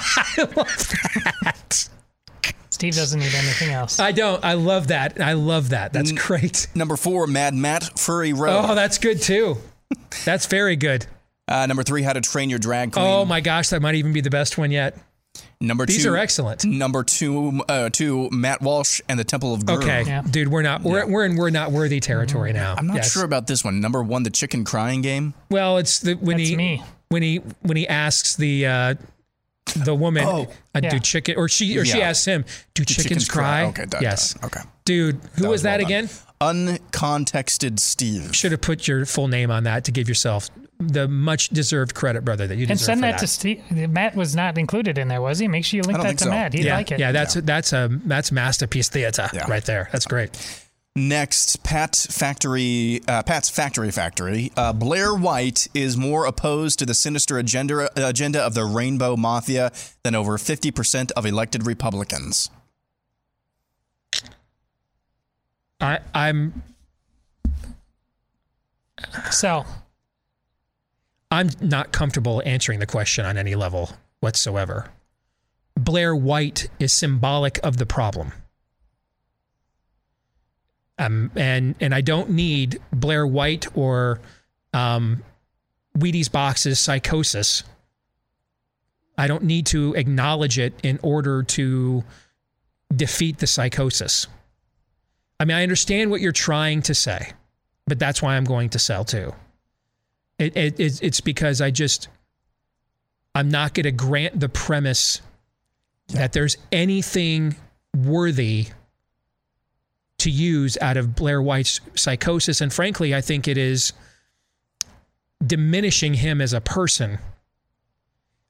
I love that. Steve doesn't need anything else. I don't. I love that. I love that. That's N- great. Number four, Mad Matt, Furry Road. Oh, that's good too. That's very good. Uh, number three, How to Train Your Drag Queen. Oh my gosh, that might even be the best one yet. Number These two, are excellent. Number two, uh, two, Matt Walsh and the Temple of Gru. Okay, yeah. Dude, we're not we're yeah. we're in we're not worthy territory now. I'm not yes. sure about this one. Number one, the chicken crying game. Well, it's the when That's he me. when he when he asks the uh, the woman, oh, uh, yeah. do chicken or she or yeah. she asks him, do, do chickens, chickens cry? cry? Okay, done, yes. Done. Okay, dude, who that was, was that well again? Uncontexted Steve. Should have put your full name on that to give yourself the much deserved credit, brother, that you deserve. And send for that, that to Steve. Matt was not included in there, was he? Make sure you link that to so. Matt. He'd yeah. like it. Yeah, that's yeah. A, that's a that's masterpiece theater yeah. right there. That's great. Next, Pat Factory, uh, Pat's Factory Factory. Uh, Blair White is more opposed to the sinister agenda agenda of the Rainbow Mafia than over fifty percent of elected Republicans. I, I'm so. I'm not comfortable answering the question on any level whatsoever. Blair White is symbolic of the problem. Um, and and I don't need Blair White or um, Wheaties Box's psychosis. I don't need to acknowledge it in order to defeat the psychosis. I mean, I understand what you're trying to say, but that's why I'm going to sell too. It, it, it's because I just, I'm not going to grant the premise yeah. that there's anything worthy to use out of Blair White's psychosis. And frankly, I think it is diminishing him as a person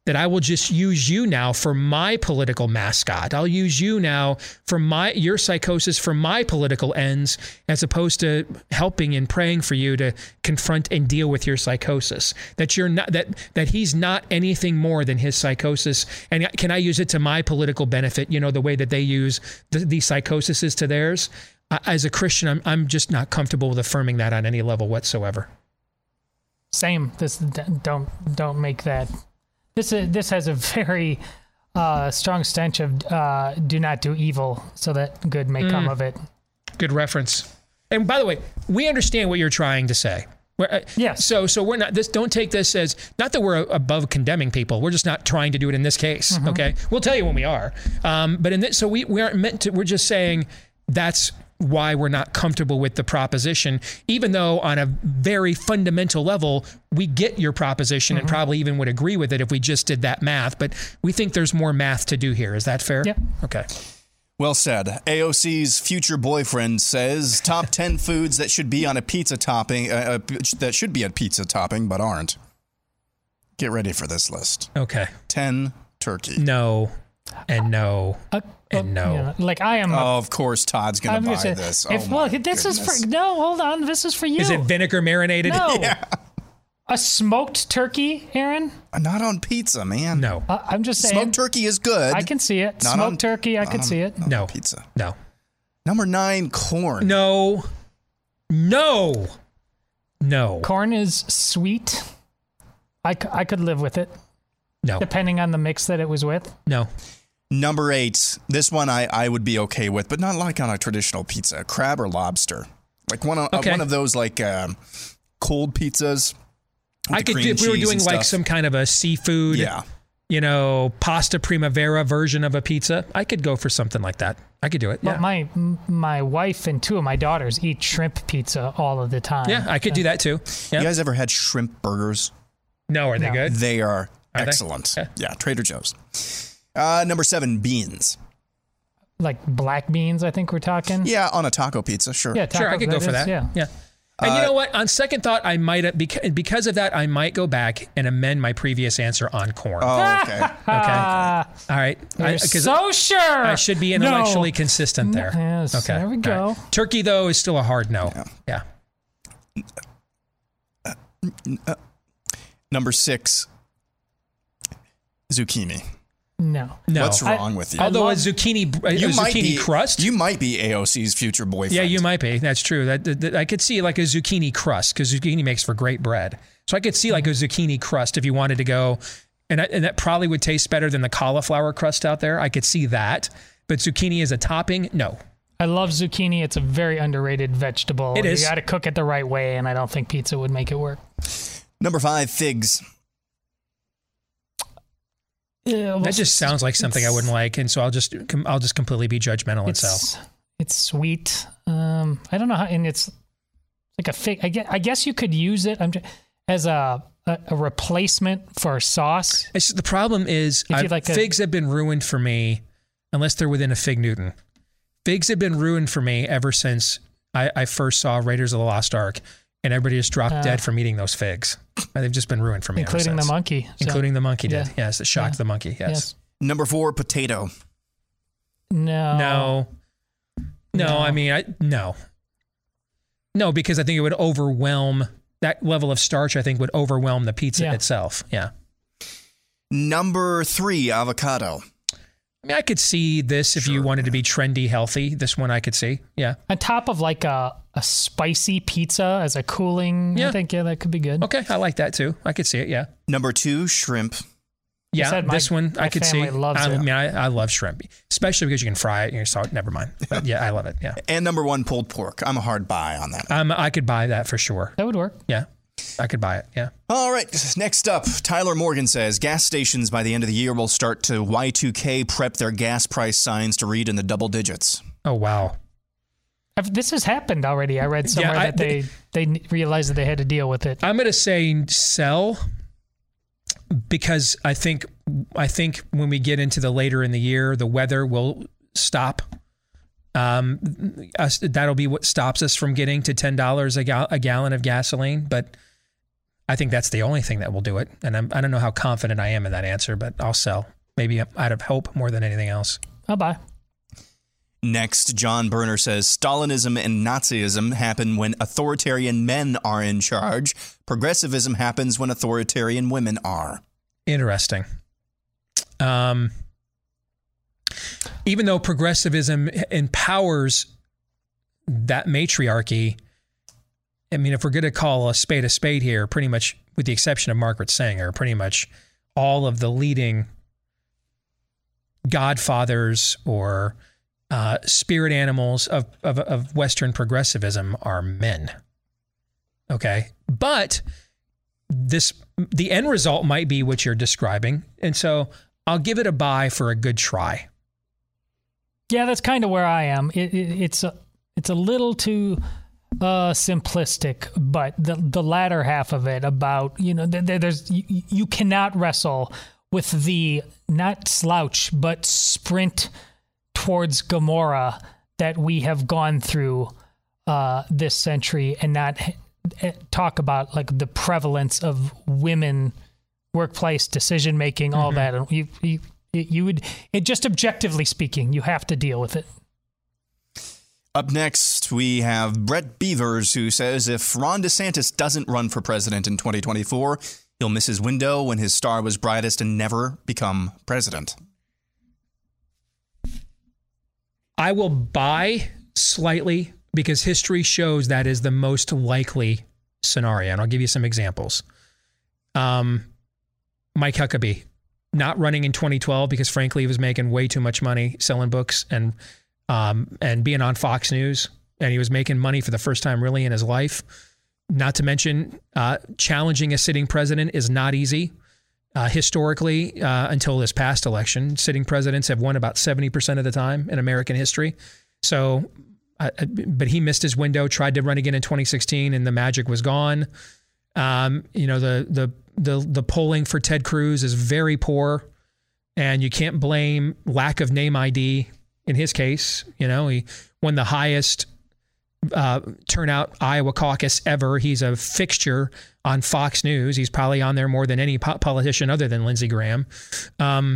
that I will just use you now for my political mascot. I'll use you now for my your psychosis for my political ends, as opposed to helping and praying for you to confront and deal with your psychosis. That you're not that that he's not anything more than his psychosis. And can I use it to my political benefit? You know, the way that they use the, the psychoses to theirs. As a Christian, I'm I'm just not comfortable with affirming that on any level whatsoever. Same. This don't don't make that. This is, this has a very uh, strong stench of uh, do not do evil so that good may come Mm. of it. Good reference. And by the way, we understand what you're trying to say. We're, uh, yes. So so we're not this. Don't take this as not that we're above condemning people. We're just not trying to do it in this case. Mhm. Okay. We'll tell you when we are. Um, but in this, so we we aren't meant to. We're just saying that's why we're not comfortable with the proposition, even though on a very fundamental level, we get your proposition Mm-hmm. and probably even would agree with it if we just did that math. But we think there's more math to do here. Is that fair? Yep. Okay. Well said. A O C's future boyfriend says top ten foods that should be on a pizza topping, uh, uh, that should be a pizza topping but aren't. Get ready for this list. Okay. ten, turkey. No. And no. Uh, and no. Yeah, like I am. Oh, of course, Todd's going I'm to buy gonna say, this. If, oh well, my this is goodness. for no. Hold on, this is for you. Is it vinegar marinated? No. Yeah. A smoked turkey, Aaron? Not on pizza, man. No. Uh, I'm just saying. Smoked turkey is good. I can see it. Not Smoked on- turkey, I not could on- see it. not on No. pizza. No. Number nine, corn. No. No. No. Corn is sweet. I, c- I could live with it, No. depending on the mix that it was with. No. Number eight, this one I, I would be okay with, but not like on a traditional pizza. Crab or lobster. Like one of, uh, Okay. one of those like um, cold pizzas. with I the could cream do, if we were cheese doing and like stuff. some kind of a seafood, Yeah. you know, pasta primavera version of a pizza, I could go for something like that. I could do it. But Yeah. my m- my wife and two of my daughters eat shrimp pizza all of the time. Yeah, I could do that too. Yeah. You guys ever had shrimp burgers? No, are they No. good? They are, Are they? excellent. Okay. Yeah, Trader Joe's. Uh, number seven, beans. Like black beans, I think we're talking. Yeah, on a taco pizza, sure. Yeah, Sure, I tacos, could go for is, that. Yeah. Yeah. And you Uh, know what? On second thought, I might have, beca- because of that, I might go back and amend my previous answer on corn. Oh, okay. Okay. Ah, All right. you're I- 'cause so sure. I should be intellectually No. consistent there. Yes, Okay. there we All go. right. Turkey, though, is still a hard no. Yeah. Yeah. Number six, zucchini. No. No. What's wrong with you? Although love- a zucchini, a, you a might zucchini be, crust. You might be A O C's future boyfriend. Yeah, you might be. That's true. That, that, that- I could see like a zucchini crust because zucchini makes for great bread. So I could see like a zucchini crust if you wanted to go, and I, and that probably would taste better than the cauliflower crust out there. I could see that, but zucchini as a topping, no. I love zucchini. It's a very underrated vegetable. It is. You got to cook it the right way, and I don't think pizza would make it work. Number five, figs. Yeah, well, That just sounds like something I it's- wouldn't like, and so I'll just com- I'll just completely be judgmental It's itself. it's sweet. Um, I don't know how, and it's like a fig. I guess, I guess you could use it I'm just, as a, a a replacement for sauce. It's the problem is If you I've- like a- figs have been ruined for me unless they're within a fig Newton. Figs have been ruined for me ever since I, I first saw Raiders of the Lost Ark, and everybody just dropped Uh, dead from eating those figs. They've just been ruined for me, ever Including the since. monkey. So, Including the monkey did. yeah. Yes, it shocked Yeah. the monkey. Yes. Yes. Number four, potato. No. No. No, No. I mean, I no. No, because I think it would overwhelm that level of starch. I think would overwhelm the pizza Yeah. itself. Yeah. Number three, avocado. I mean, I could see this if you wanted to be trendy, healthy. This one I could see. Yeah. On top of like a, a spicy pizza as a cooling, Yeah. I think, yeah, that could be good. Okay, I like that too. I could see it. Yeah. Number two, shrimp. Yeah, said my- this one my I could see. family loves I, it. I mean, I, I love shrimp, especially because you can fry it and you're salt. Never mind. But yeah, I love it. Yeah. And number one, pulled pork. I'm a hard buy on that. Um, I could buy that for sure. That would work. Yeah, I could buy it. Yeah. All right, next up, Tyler Morgan says gas stations by the end of the year will start to Y two K prep their gas price signs to read in the double digits. Oh wow. I've, this has happened already. I read somewhere I- that they, they realized that they had to deal with it. I'm going to say sell because I think I think when we get into the later in the year, the weather will stop. Um, us, that'll be what stops us from getting to ten dollars a, gal- a gallon of gasoline. But I think that's the only thing that will do it. And I'm, I don't know how confident I am in that answer, but I'll sell. Maybe out of hope more than anything else. I'll buy. Next, John Berner says Stalinism and Nazism happen when authoritarian men are in charge. Progressivism happens when authoritarian women are. Interesting. Um, even though progressivism empowers that matriarchy, I mean, if we're going to call a spade a spade here, pretty much with the exception of Margaret Sanger, pretty much all of the leading godfathers or uh, spirit animals of, of, of Western progressivism are men. Okay. But this, the end result might be what you're describing. And so I'll give it a buy for a good try. Yeah, that's kind of where I am. It, it, it's a, it's a little too uh, simplistic, but the the latter half of it about, you know, there, there's you, you cannot wrestle with the not slouch but sprint towards Gomorrah that we have gone through uh, this century and not talk about like the prevalence of women, workplace decision making, all mm-hmm. that. And you, you you would it just objectively speaking, you have to deal with it. Up next, we have Brett Beavers, who says if Ron DeSantis doesn't run for president in twenty twenty-four, he'll miss his window when his star was brightest and never become president. I will buy slightly because history shows that is the most likely scenario. And I'll give you some examples. Um, Mike Huckabee, not running in twenty twelve because, frankly, he was making way too much money selling books and um, and being on Fox News. And he was making money for the first time really in his life. Not to mention, uh, challenging a sitting president is not easy. Uh, historically, uh, until this past election, sitting presidents have won about seventy percent of the time in American history. So, uh, but he missed his window, tried to run again in twenty sixteen, and the magic was gone. Um, you know, the the the the polling for Ted Cruz is very poor, and you can't blame lack of name I D in his case. You know, he won the highest uh, turnout Iowa caucus ever. He's a fixture on Fox News. He's probably on there more than any po- politician other than Lindsey Graham. Um,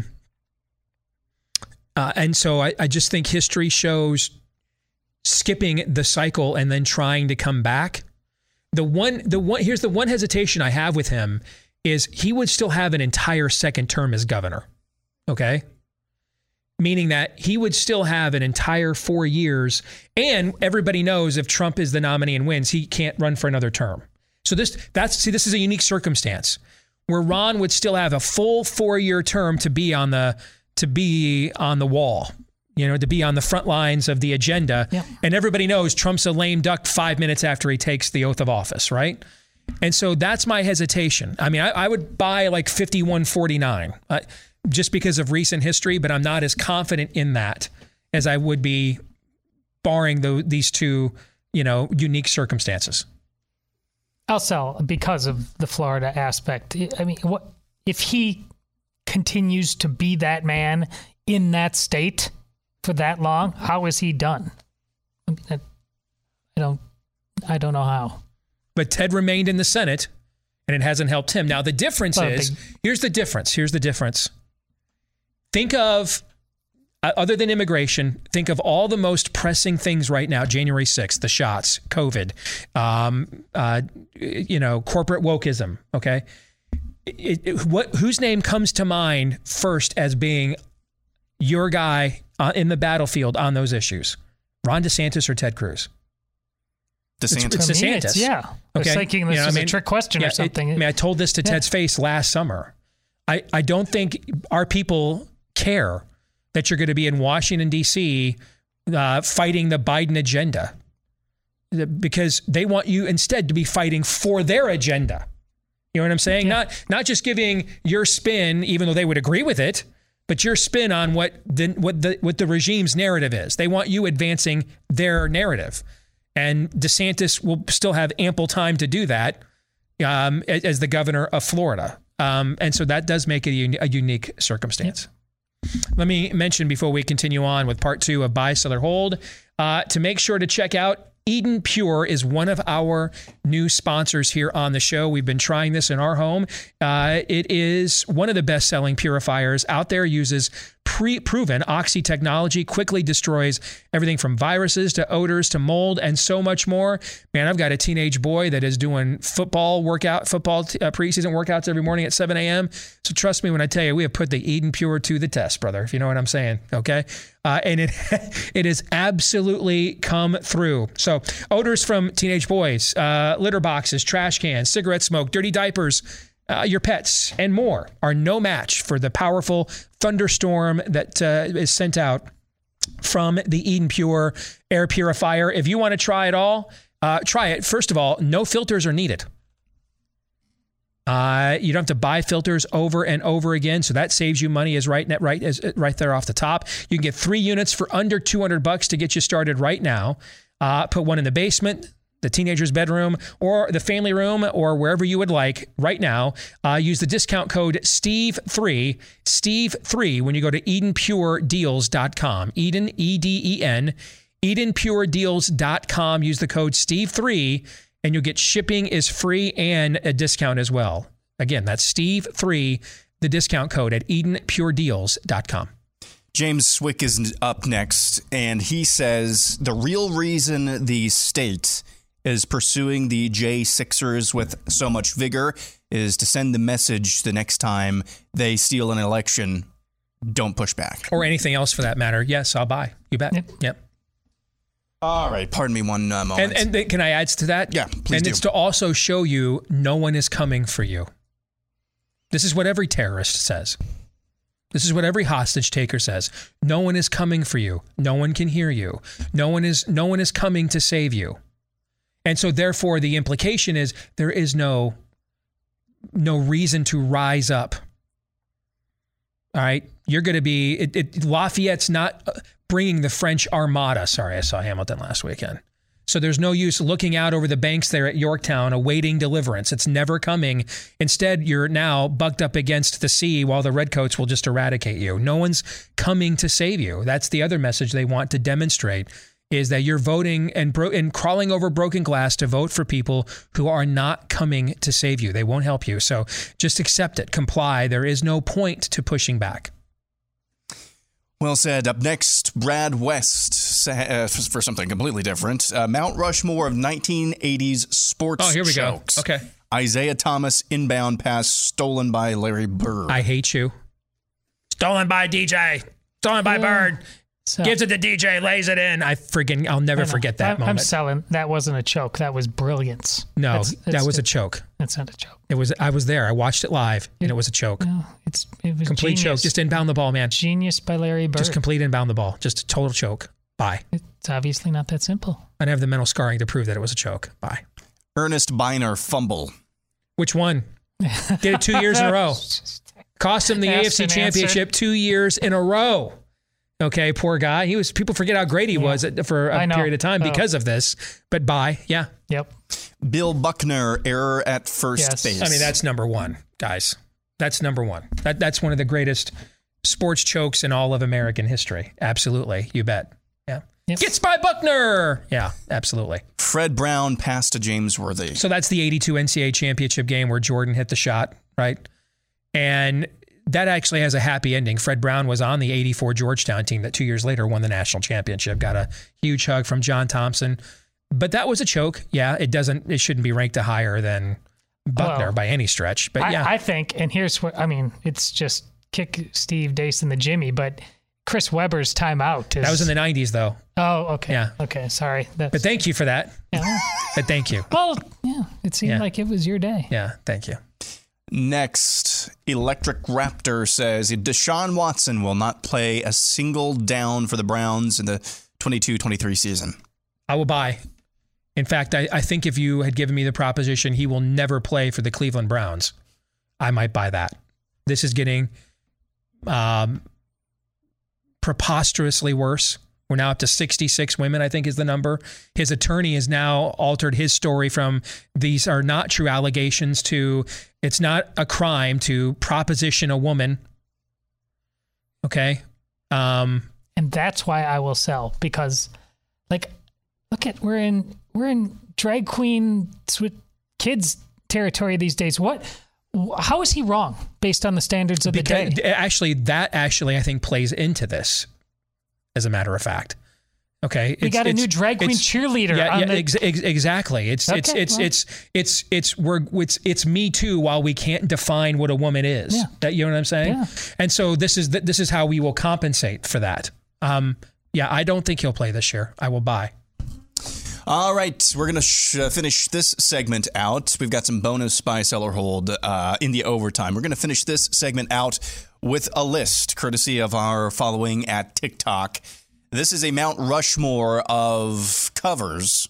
uh, and so I, I just think history shows skipping the cycle and then trying to come back. The one, the one, here's the one hesitation I have with him is he would still have an entire second term as governor. Okay. Meaning that he would still have an entire four years. And everybody knows if Trump is the nominee and wins, he can't run for another term. So this, that's, see, this is a unique circumstance where Ron would still have a full four-year term to be on the, to be on the wall, you know, to be on the front lines of the agenda. Yeah. And everybody knows Trump's a lame duck five minutes after he takes the oath of office, right? And so that's my hesitation. I mean, I, I would buy like fifty-one forty-nine uh, just because of recent history, but I'm not as confident in that as I would be barring the, these two, you know, unique circumstances. I'll sell because of the Florida aspect. I mean, what if he continues to be that man in that state for that long? How is he done? I mean, I don't, I don't know how. But Ted remained in the Senate, and it hasn't helped him. Now the difference well, is, they, here's the difference. Here's the difference. Think of, uh, other than immigration, think of all the most pressing things right now. January sixth, the shots, COVID, um, uh, you know, corporate wokeism. Okay. It, it, what, whose name comes to mind first as being your guy uh, in the battlefield on those issues? Ron DeSantis or Ted Cruz? DeSantis. It's, it's DeSantis. It's, yeah. I was okay. thinking this you know, was I mean, a trick question yeah, or something. It, I mean, I told this to yeah. Ted's face last summer. I, I don't think our people care that you're going to be in Washington, D C uh, fighting the Biden agenda because they want you instead to be fighting for their agenda. You know what I'm saying? Yeah. Not not just giving your spin, even though they would agree with it, but your spin on what the, what the, what the regime's narrative is. They want you advancing their narrative. And DeSantis will still have ample time to do that um, as, as the governor of Florida. Um, and so that does make it a, a unique circumstance. Yep. Let me mention before we continue on with part two of Buy, Sell, or Hold, uh, to make sure to check out Eden Pure is one of our new sponsors here on the show. We've been trying this in our home. Uh, it is one of the best-selling purifiers out there. Uses pre-proven Oxy technology, quickly destroys everything from viruses to odors to mold and so much more. Man, I've got a teenage boy that is doing football workout, football t- uh, preseason workouts every morning at seven a.m. So trust me when I tell you, we have put the Eden Pure to the test, brother, if you know what I'm saying, okay? Uh, and it it has absolutely come through. So odors from teenage boys, uh, litter boxes, trash cans, cigarette smoke, dirty diapers, Uh, your pets, and more are no match for the powerful thunderstorm that uh, is sent out from the Eden Pure air purifier. If you want to try it all, uh, try it. First of all, no filters are needed. Uh, you don't have to buy filters over and over again, so that saves you money. Is right, right, is right there off the top. You can get three units for under two hundred bucks to get you started right now. Uh, put one in the basement, the teenager's bedroom, or the family room, or wherever you would like right now. Uh, use the discount code Steve three, Steve three, when you go to eden pure deals dot com. Eden, E D E N, eden pure deals dot com. Use the code Steve three, and you'll get shipping is free and a discount as well. Again, that's Steve three, the discount code at eden pure deals dot com. James Swick is up next, and he says the real reason the state is pursuing the J sixers with so much vigor is to send the message the next time they steal an election, don't push back. Or anything else for that matter. Yes, I'll buy. You bet. Yep. yep. All right. Pardon me one uh, moment. And, and th- can I add to that? Yeah, please And do. it's to also show you no one is coming for you. This is what every terrorist says. This is what every hostage taker says. No one is coming for you. No one can hear you. No one is, no one is coming to save you. And so therefore the implication is there is no, no reason to rise up. All right. You're going to be, it, it, Lafayette's not bringing the French Armada. Sorry, I saw Hamilton last weekend. So there's no use looking out over the banks there at Yorktown, awaiting deliverance. It's never coming. Instead, you're now bucked up against the sea while the redcoats will just eradicate you. No one's coming to save you. That's the other message they want to demonstrate, is that you're voting and, bro- and crawling over broken glass to vote for people who are not coming to save you. They won't help you. So just accept it. Comply. There is no point to pushing back. Well said. Up next, Brad West uh, for something completely different. Uh, Mount Rushmore of nineteen eighties sports Oh, here we jokes. go. Okay. Isaiah Thomas inbound pass stolen by Larry Bird. I hate you. Stolen by D J. Stolen by Yeah. Bird. So, Gives it to D J, lays it in. I freaking, I'll never I know. forget that I'm, moment. I'm selling. That wasn't a choke. That was brilliance. No, That's- that that's was a it. choke. That's not a joke. It was. I was there. I watched it live, and it was a choke. No, it's it was Complete choke. genius. Just inbound the ball, man. Genius by Larry Bird. Just complete inbound the ball. Just a total choke. Bye. It's obviously not that simple. I have the mental scarring to prove that it was a choke. Bye. Ernest Biner fumble. Which one? Did it two years in a row. Cost him the Asked A F C and Championship two years in a row. Okay, poor guy. He was. People forget how great he Yeah. was at, for a I know. period of time Oh. because of this. But bye. Yeah. Yep. Bill Buckner error at first Yes. base. I mean, that's number one, guys. That's number one. That that's one of the greatest sports chokes in all of American history. Absolutely. You bet. Yeah. Yep. Gets by Buckner. Yeah, absolutely. Fred Brown pass to James Worthy. So that's the eighty-two N C double A championship game where Jordan hit the shot, right? And that actually has a happy ending. Fred Brown was on the eighty-four Georgetown team that two years later won the national championship, got a huge hug from John Thompson. But that was a choke. Yeah, it doesn't, it shouldn't be ranked higher than Buckner Well, by any stretch. But I, yeah. I think, and here's what I mean. It's just kick Steve Dace in the Jimmy, but Chris Webber's timeout is. That was in the nineties, though. Oh, okay. Yeah. Okay. Sorry. That's, But thank you for that. yeah. But thank you. Well, yeah. It seemed Yeah. like it was your day. Yeah, thank you. Next, Electric Raptor says Deshaun Watson will not play a single down for the Browns in the twenty-two twenty-three season. I will buy. In fact, I, I think if you had given me the proposition he will never play for the Cleveland Browns, I might buy that. This is getting um, preposterously worse. We're now up to sixty-six women, I think is the number. His attorney has now altered his story from these are not true allegations to it's not a crime to proposition a woman. Okay. Um, And that's why I will sell, because like Look at we're in we're in drag queen with kids territory these days. What? How is he wrong based on the standards of because, the day? Actually, that actually I think plays into this. As a matter of fact. Okay, we it's, got a it's, new drag queen cheerleader. Yeah, on yeah the... ex- ex- exactly. It's okay, it's it's, well. it's it's it's we're it's it's Me Too while we can't define what a woman is. Yeah. That you know what I'm saying? Yeah. And so this is this is how we will compensate for that. Um, yeah, I don't think he'll play this year. I will buy. All right, we're going to sh- finish this segment out. We've got some bonus buy, sell, or hold uh, in the overtime. We're going to finish this segment out with a list, courtesy of our following at TikTok. This is a Mount Rushmore of covers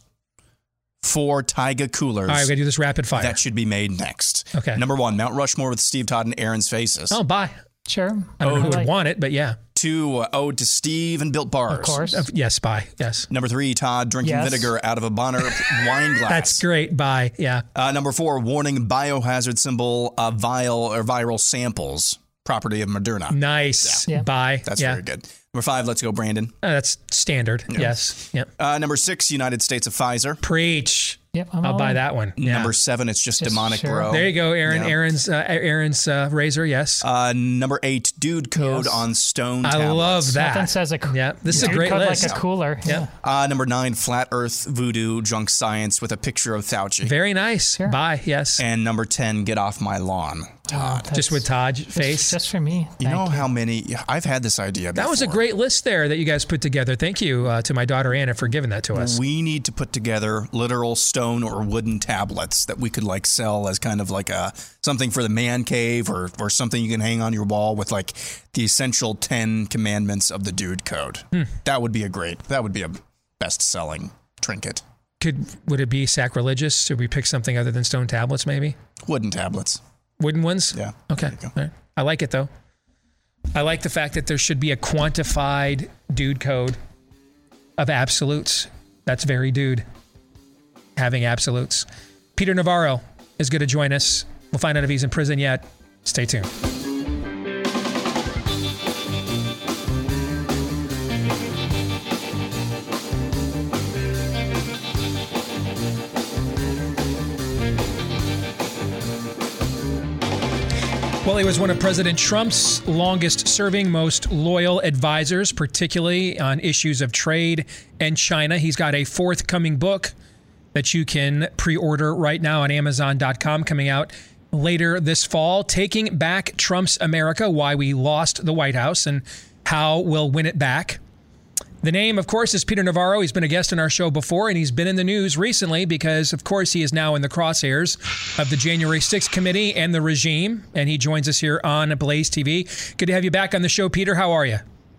for Tyga coolers. All right, we're going to do this rapid fire. That should be made next. Okay. Number one, Mount Rushmore with Steve Todd and Aaron's faces. Oh, buy. Sure. I don't Oh, know who like- would want it, but yeah. Two, uh, Ode to Steve and Built Bars. Of course. Uh, yes, buy. Yes. Number three, Todd drinking Yes. vinegar out of a Bonner wine glass. That's great. Buy. Yeah. Uh, number four, warning biohazard symbol uh, vial or viral samples, property of Moderna. Nice. Yeah. Buy. That's yeah. very good. Number five, let's go, Brandon. Uh, that's standard. Yes. Yep. Uh, number six, United States of Pfizer. Preach. Yep, I'm I'll all buy in. that one. Yeah. Number seven, it's just, Just demonic sure. bro. There you go, Aaron. Yeah. Aaron's uh, Aaron's uh, razor. Yes. Uh, number eight, dude code Yes. on stone I tablets. love that. Nothing says a Yeah. This is a dude great code list. like a cooler. Yeah. Uh, number nine, flat earth voodoo junk science with a picture of Fauci. Very nice. Sure. Buy. Yes. And number ten, get off my lawn, Todd. That's Just with Todd's just- face. Just for me. you know Thank how many, I've had this idea That was a before. great list there that you guys put together. Thank you uh, to my daughter Anna for giving that to us. We need to put together literal stone or wooden tablets that we could like sell as kind of like a something for the man cave or or something you can hang on your wall with like the essential ten commandments of the dude code. Hmm. That would be a great. That would be a best selling trinket. Could would it be sacrilegious? Should we pick something other than stone tablets? Maybe Wooden tablets. wooden ones. Yeah. Okay. There you All right. I like it though. I like the fact that there should be a quantified dude code of absolutes. That's very dude. Having absolutes. Peter Navarro is going to join us. We'll find out if he's in prison yet. Stay tuned. Well, he was one of President Trump's longest serving, most loyal advisors, particularly on issues of trade and China. He's got a forthcoming book that you can pre-order right now on Amazon dot com, coming out later this fall. Taking Back Trump's America, Why We Lost the White House and How We'll Win It Back. The name, of course, is Peter Navarro. He's been a guest on our show before, and he's been in the news recently because, of course, he is now in the crosshairs of the January sixth committee and the regime, and he joins us here on Blaze T V. Good to have you back on the show, Peter. How are you?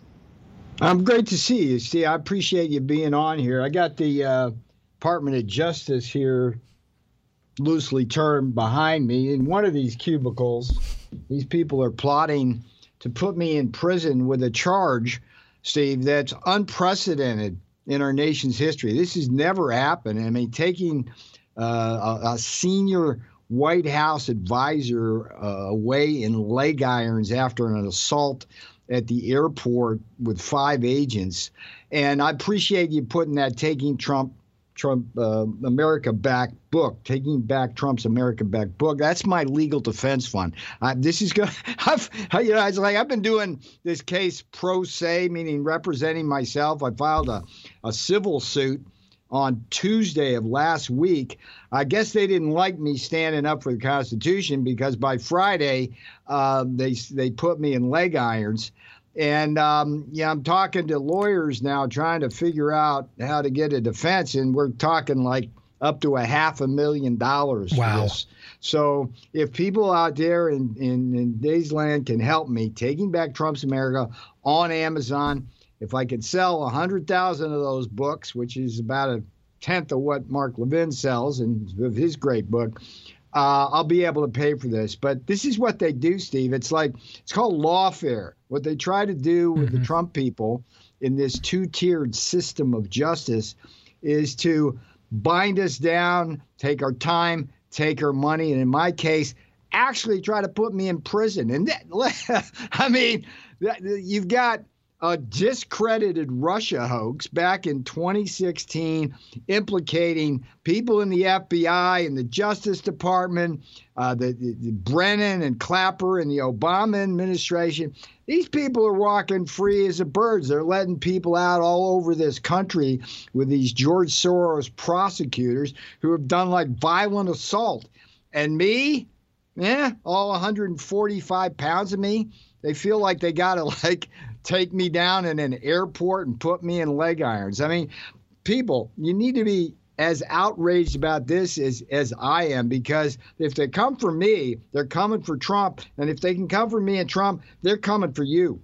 I'm great to see you. See, I appreciate you being on here. I got the uh, Department of Justice here, loosely termed, behind me. In one of these cubicles, these people are plotting to put me in prison with a charge, Steve, that's unprecedented in our nation's history. This has never happened. I mean, taking uh, a, a senior White House advisor uh, away in leg irons after an assault at the airport with five agents. And I appreciate you putting that Taking Trump Trump uh, America Back book, Taking Back Trump's America Back book. That's my legal defense fund. Uh, this is good. I've, you know, it's like I've been doing this case pro se, meaning representing myself. I filed a, a civil suit on Tuesday of last week. I guess they didn't like me standing up for the Constitution because by Friday uh, they they put me in leg irons. And, um, yeah, I'm talking to lawyers now trying to figure out how to get a defense. And we're talking like up to a half a million dollars. Wow. For this. So if people out there in, in, in Daysland can help me, Taking Back Trump's America on Amazon, if I could sell one hundred thousand of those books, which is about a tenth of what Mark Levin sells in of his great book, Uh, I'll be able to pay for this. But this is what they do, Steve. It's like, it's called lawfare. What they try to do with mm-hmm. the Trump people in this two-tiered system of justice is to bind us down, take our time, take our money, and in my case, actually try to put me in prison. And that, I mean, that, you've got a discredited Russia hoax back in twenty sixteen implicating people in the F B I and the Justice Department, uh, the, the, the Brennan and Clapper and the Obama administration. These people are walking free as a birds. They're letting people out all over this country with these George Soros prosecutors who have done like violent assault. And me, yeah, all one hundred forty-five pounds of me, they feel like they got to like take me down in an airport and put me in leg irons. I mean, people, you need to be as outraged about this as, as I am, because if they come for me, they're coming for Trump. And if they can come for me and Trump, they're coming for you.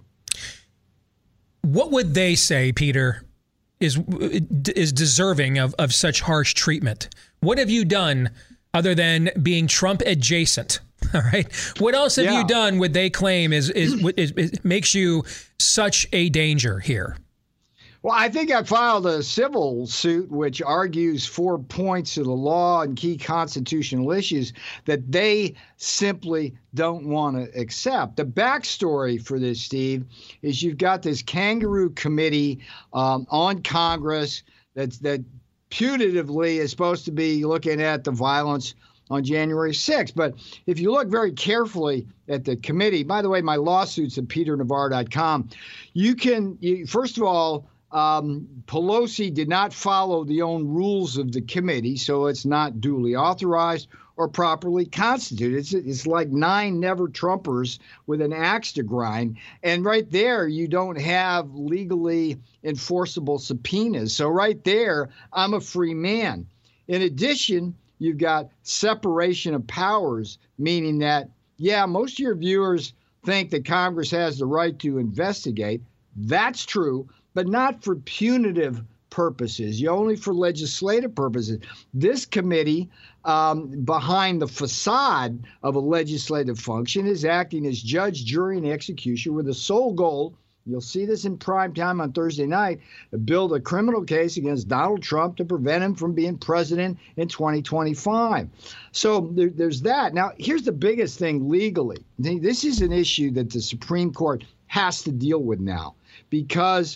What would they say, Peter, is is deserving of, of such harsh treatment? What have you done other than being Trump adjacent? All right. What else have yeah. you done would they claim is, is, is, is makes you such a danger here? Well, I think I filed a civil suit which argues four points of the law and key constitutional issues that they simply don't want to accept. The backstory for this, Steve, is you've got this kangaroo committee um, on Congress that's, that putatively is supposed to be looking at the violence on January sixth. But if you look very carefully at the committee, by the way, my lawsuit's at peter navarro dot com, you can, you, first of all, um, Pelosi did not follow the own rules of the committee, so it's not duly authorized or properly constituted. It's, it's like nine never-Trumpers with an axe to grind. And right there, you don't have legally enforceable subpoenas. So right there, I'm a free man. In addition, you've got separation of powers, meaning that, yeah, most of your viewers think that Congress has the right to investigate. That's true, but not for punitive purposes, only for legislative purposes. This committee, um, behind the facade of a legislative function, is acting as judge, jury, and executioner with the sole goal, you'll see this in prime time on Thursday night, to build a criminal case against Donald Trump to prevent him from being president in twenty twenty-five. So there, there's that. Now, here's the biggest thing legally. This is an issue that the Supreme Court has to deal with now, because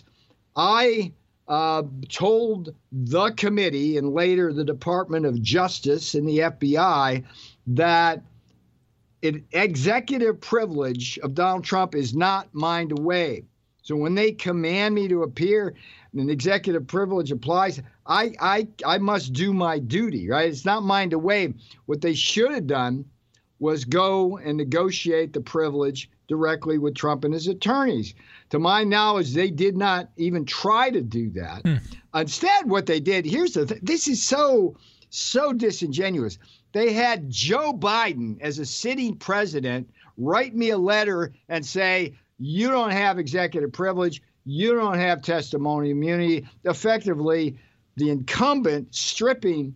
I uh, told the committee and later the Department of Justice and the F B I that an executive privilege of Donald Trump is not mine to waive. So when they command me to appear and an executive privilege applies, I, I, I must do my duty, right? It's not mine to waive. What they should have done was go and negotiate the privilege directly with Trump and his attorneys. To my knowledge, they did not even try to do that. Hmm. Instead, what they did, here's the th- this is so, so disingenuous. They had Joe Biden as a sitting president write me a letter and say, you don't have executive privilege, you don't have testimony immunity, effectively the incumbent stripping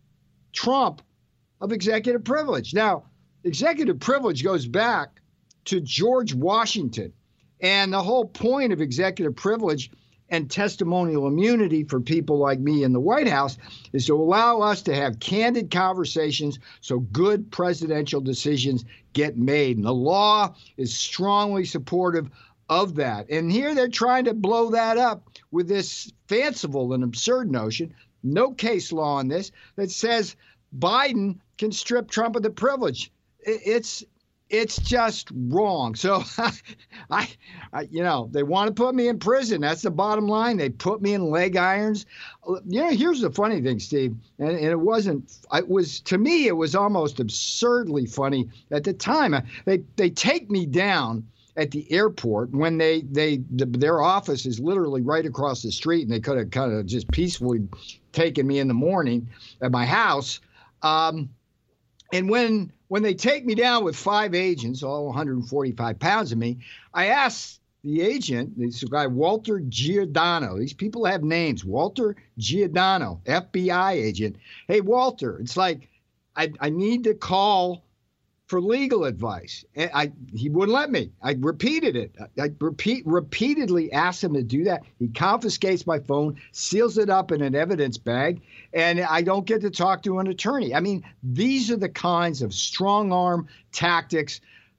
Trump of executive privilege. Now, executive privilege goes back to George Washington. And the whole point of executive privilege and testimonial immunity for people like me in the White House is to allow us to have candid conversations so good presidential decisions get made. And the law is strongly supportive of that. And here they're trying to blow that up with this fanciful and absurd notion, no case law on this, that says Biden can strip Trump of the privilege. It's It's just wrong. So, I, I, you know, they want to put me in prison. That's the bottom line. They put me in leg irons. You know, here's the funny thing, Steve, and, and it wasn't, it was, to me, it was almost absurdly funny at the time. They, they take me down at the airport when they, they, the, their office is literally right across the street, and they could have kind of just peacefully taken me in the morning at my house. Um, and when, When they take me down with five agents, all one hundred forty-five pounds of me, I asked the agent, this guy, Walter Giordano. These people have names. Walter Giordano, F B I agent. Hey, Walter, it's like, I, I need to call for legal advice. And I, he wouldn't let me. I repeated it. I, I repeat, repeatedly asked him to do that. He confiscates my phone, seals it up in an evidence bag, and I don't get to talk to an attorney. I mean, these are the kinds of strong arm tactics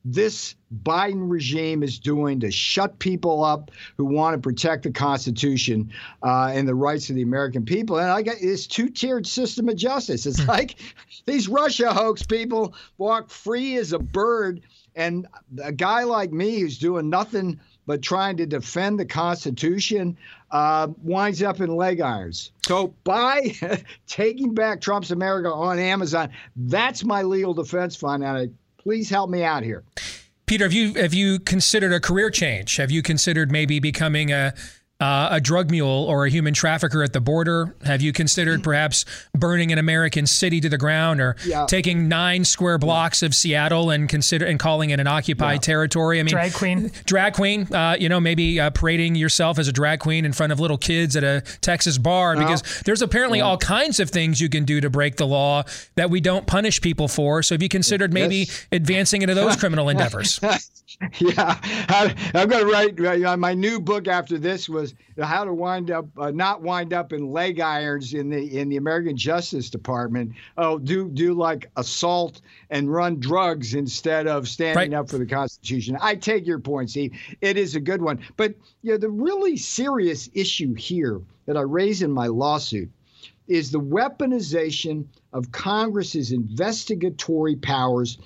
this Biden regime is doing to shut people up who want to protect the Constitution uh, and the rights of the American people. And I got this two-tiered system of justice. It's like these Russia hoax people walk free as a bird, and a guy like me who's doing nothing but trying to defend the Constitution uh, winds up in leg irons. So buy Taking Back Trump's America on Amazon. That's my legal defense fund, and please help me out here. Peter, have you have you considered a career change? Have you considered maybe becoming a uh, a drug mule or a human trafficker at the border? Have you considered perhaps burning an American city to the ground, or yeah. taking nine square blocks of Seattle and consider and calling it an occupied yeah. territory? I mean, drag queen, drag queen. Uh, you know, maybe uh, parading yourself as a drag queen in front of little kids at a Texas bar, because oh. there's apparently yeah. all kinds of things you can do to break the law that we don't punish people for. So have you considered maybe yes. advancing into those criminal endeavors? Yeah, I, I'm going to write uh, my new book after this was how to wind up, uh, not wind up in leg irons in the in the American Justice Department. Oh, do do like assault and run drugs instead of standing right. up for the Constitution. I take your point, Steve. It is a good one, but you know, the really serious issue here that I raise in my lawsuit is the weaponization of Congress's investigatory powers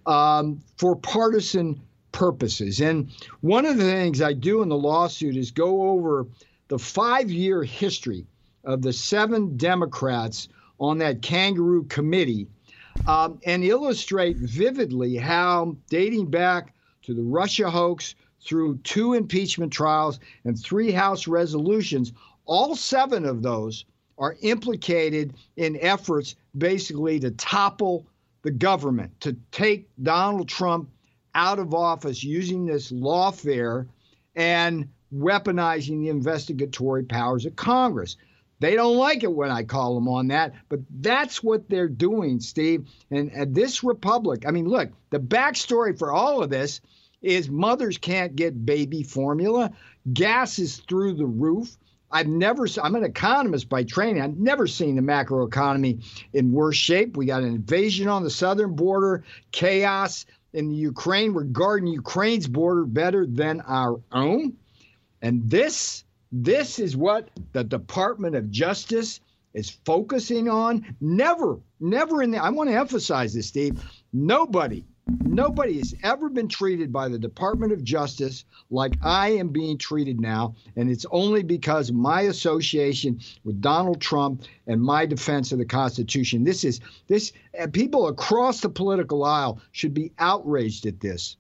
um, for partisan purposes. And one of the things I do in the lawsuit is go over the five-year history of the seven Democrats on that kangaroo committee um, and illustrate vividly how, dating back to the Russia hoax through two impeachment trials and three House resolutions, all seven of those are implicated in efforts basically to topple the government, to take Donald Trump out of office using this lawfare and weaponizing the investigatory powers of Congress. They don't like it when I call them on that, but that's what they're doing, Steve. And, and this republic, I mean, look, the backstory for all of this is mothers can't get baby formula. Gas is through the roof. I've never, I'm an economist by training. I've never seen the macroeconomy in worse shape. We got an invasion on the southern border, chaos in the Ukraine. We're guarding Ukraine's border better than our own. And this, this is what the Department of Justice is focusing on. Never, never in the, I want to emphasize this, Steve, nobody, nobody has ever been treated by the Department of Justice like I am being treated now. And it's only because of my association with Donald Trump and my defense of the Constitution. This is this uh, people across the political aisle should be outraged at this.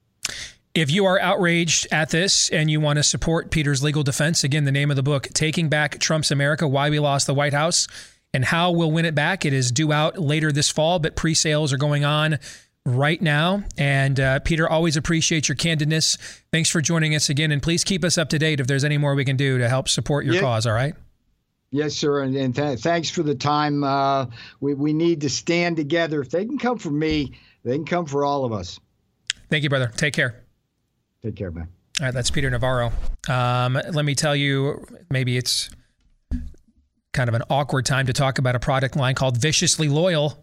If you are outraged at this and you want to support Peter's legal defense, again, the name of the book, Taking Back Trump's America, Why We Lost the White House and How We'll Win It Back. It is due out later this fall, but pre-sales are going on right now. And uh, Peter, always appreciate your candidness. Thanks for joining us again. And please keep us up to date if there's any more we can do to help support your yeah. cause. All right. Yes, sir. And, and th- thanks for the time. Uh, we, we need to stand together. If they can come for me, they can come for all of us. Thank you, brother. Take care. Take care, man. All right. That's Peter Navarro. Um, let me tell you, maybe it's kind of an awkward time to talk about a product line called Viciously Loyal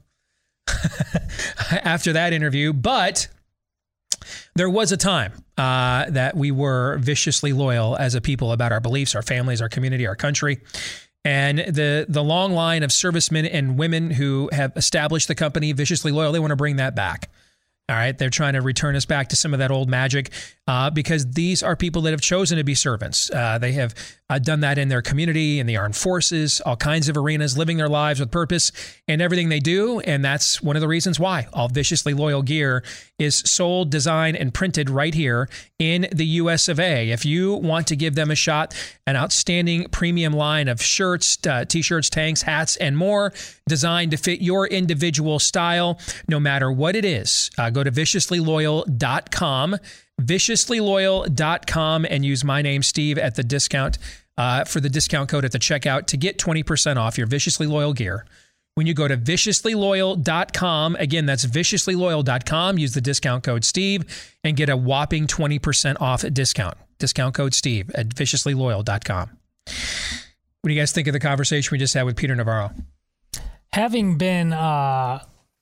after that interview, but there was a time uh, that we were viciously loyal as a people about our beliefs, our families, our community, our country. And the the long line of servicemen and women who have established the company Viciously Loyal, they want to bring that back. All right. They're trying to return us back to some of that old magic uh, because these are people that have chosen to be servants. Uh, they have uh, done that in their community, in the armed forces, all kinds of arenas, living their lives with purpose in everything they do. And that's one of the reasons why all Viciously Loyal gear is sold, designed, and printed right here in the U S of A. If you want to give them a shot, an outstanding premium line of shirts, uh, t-shirts, tanks, hats, and more designed to fit your individual style, no matter what it is, uh, go to viciously loyal dot com, viciously loyal dot com, and use my name, Steve, at the discount uh, for the discount code at the checkout to get twenty percent off your Viciously Loyal gear. When you go to viciously loyal dot com, again, that's viciously loyal dot com, use the discount code Steve and get a whopping twenty percent off discount. Discount code Steve at viciously loyal dot com. What do you guys think of the conversation we just had with Peter Navarro? Having been uh,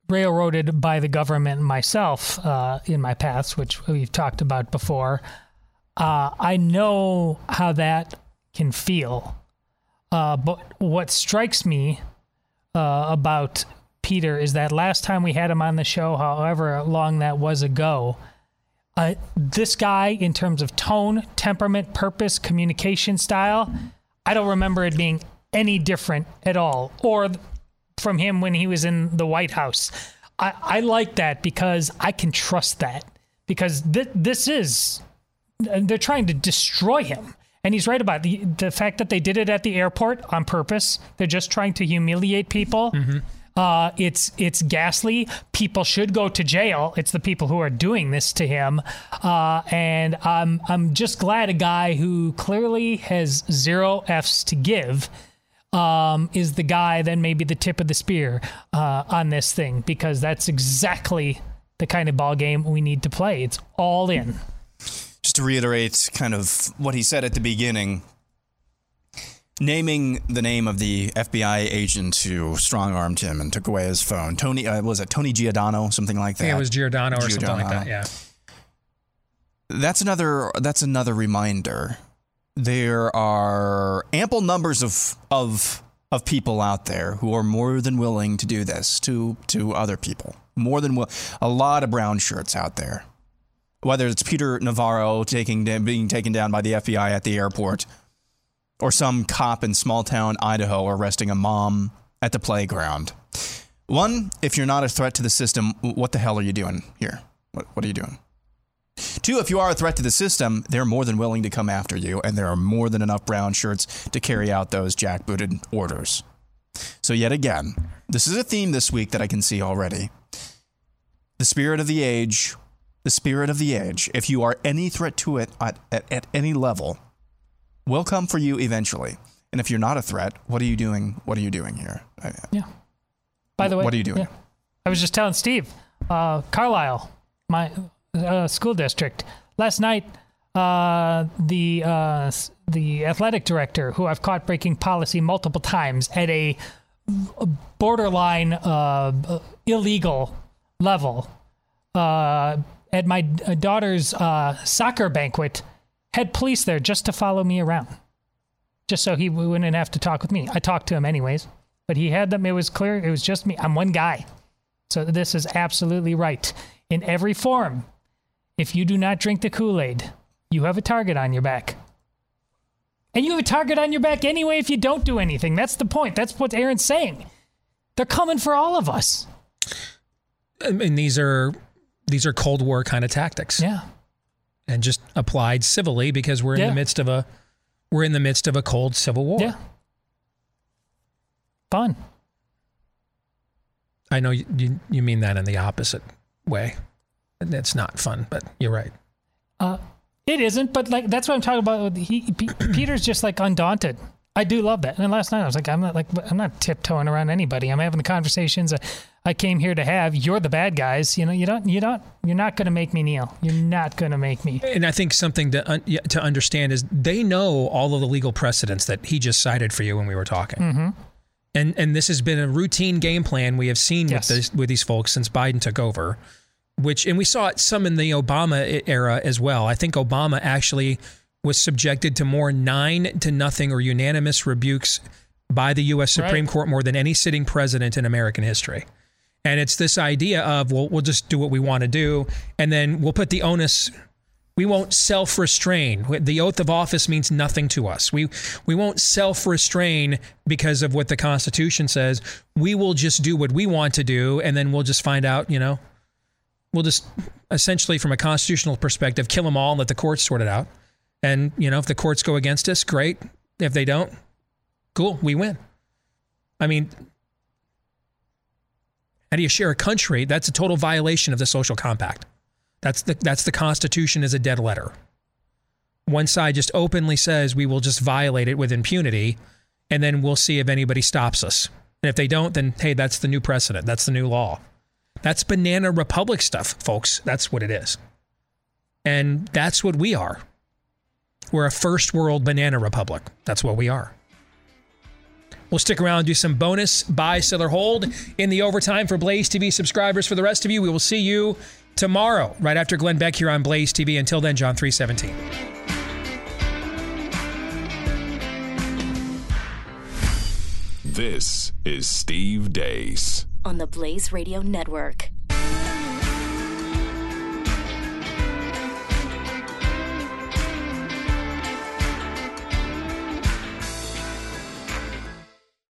railroaded by the government myself uh, in my past, which we've talked about before, uh, I know how that can feel. Uh, but what strikes me uh, about Peter is that last time we had him on the show, however long that was ago, uh, this guy, in terms of tone, temperament, purpose, communication style, I don't remember it being any different at all, or from him when he was in the White House. I, I like that because I can trust that, because th- this is, they're trying to destroy him. And he's right about the the fact that they did it at the airport on purpose. They're just trying to humiliate people. Mm-hmm. Uh, it's it's ghastly. People should go to jail. It's the people who are doing this to him. Uh, and I'm I'm just glad a guy who clearly has zero F's to give um, is the guy that may be the tip of the spear uh, on this thing, because that's exactly the kind of ball game we need to play. It's all in. Just to reiterate kind of what he said at the beginning, naming the name of the F B I agent who strong-armed him and took away his phone. Tony, uh, was it Tony Giordano, something like that? I think it was Giordano, Giordano or something like that, yeah. That's another, that's another reminder. There are ample numbers of, of, of people out there who are more than willing to do this to, to other people. More than will, a lot of brown shirts out there. Whether it's Peter Navarro taking being taken down by the F B I at the airport, or some cop in small-town Idaho arresting a mom at the playground. One, if you're not a threat to the system, what the hell are you doing here? What, what are you doing? Two, if you are a threat to the system, they're more than willing to come after you, and there are more than enough brown shirts to carry out those jackbooted orders. So yet again, this is a theme this week that I can see already. The spirit of the age... The spirit of the age, if you are any threat to it at, at, at any level, will come for you eventually. And if you're not a threat, what are you doing? What are you doing here? Yeah. By the way, what are you doing? Yeah. I was just telling Steve, uh, Carlisle, my uh, school district, last night, uh, the uh, the athletic director, who I've caught breaking policy multiple times at a borderline uh, illegal level, uh, at my daughter's uh, soccer banquet, had police there just to follow me around, just so he wouldn't have to talk with me. I talked to him anyways, but he had them. It was clear. It was just me. I'm one guy. So this is absolutely right. In every form, if you do not drink the Kool-Aid, you have a target on your back. And you have a target on your back anyway if you don't do anything. That's the point. That's what Aaron's saying. They're coming for all of us. I mean, these are... These are Cold War kind of tactics. Yeah. And just applied civilly because we're in yeah. the midst of a we're in the midst of a cold civil war. Yeah. Fun. I know you you, you mean that in the opposite way. It's not fun, but you're right. Uh, it isn't, but like that's what I'm talking about. He, P- Peter's just like undaunted. I do love that. And last night I was like, I'm not like I'm not tiptoeing around anybody. I'm having the conversations I came here to have. You're the bad guys. You know, you don't, you don't, you're not going to make me kneel. You're not going to make me. And I think something to un- to understand is they know all of the legal precedents that he just cited for you when we were talking. Mm-hmm. And and this has been a routine game plan we have seen yes. with this, with these folks since Biden took over, which and we saw it some in the Obama era as well. I think Obama actually was subjected to more nine to nothing or unanimous rebukes by the U S Supreme right. Court more than any sitting president in American history. And it's this idea of, well, we'll just do what we want to do, and then we'll put the onus. We won't self-restrain. The oath of office means nothing to us. We we won't self-restrain because of what the Constitution says. We will just do what we want to do, and then we'll just find out, you know, we'll just essentially, from a constitutional perspective, kill them all and let the courts sort it out. And, you know, if the courts go against us, great. If they don't, cool, we win. I mean, how do you share a country? That's a total violation of the social compact. That's the that's the Constitution as a dead letter. One side just openly says we will just violate it with impunity, and then we'll see if anybody stops us. And if they don't, then, hey, that's the new precedent. That's the new law. That's banana republic stuff, folks. That's what it is. And that's what we are. We're a first world banana republic. That's what we are. We'll stick around and do some bonus buy, sell, or hold in the overtime for Blaze T V subscribers. For the rest of you, we will see you tomorrow, right after Glenn Beck here on Blaze T V. Until then, John three seventeen. This is Steve Deace on the Blaze Radio Network.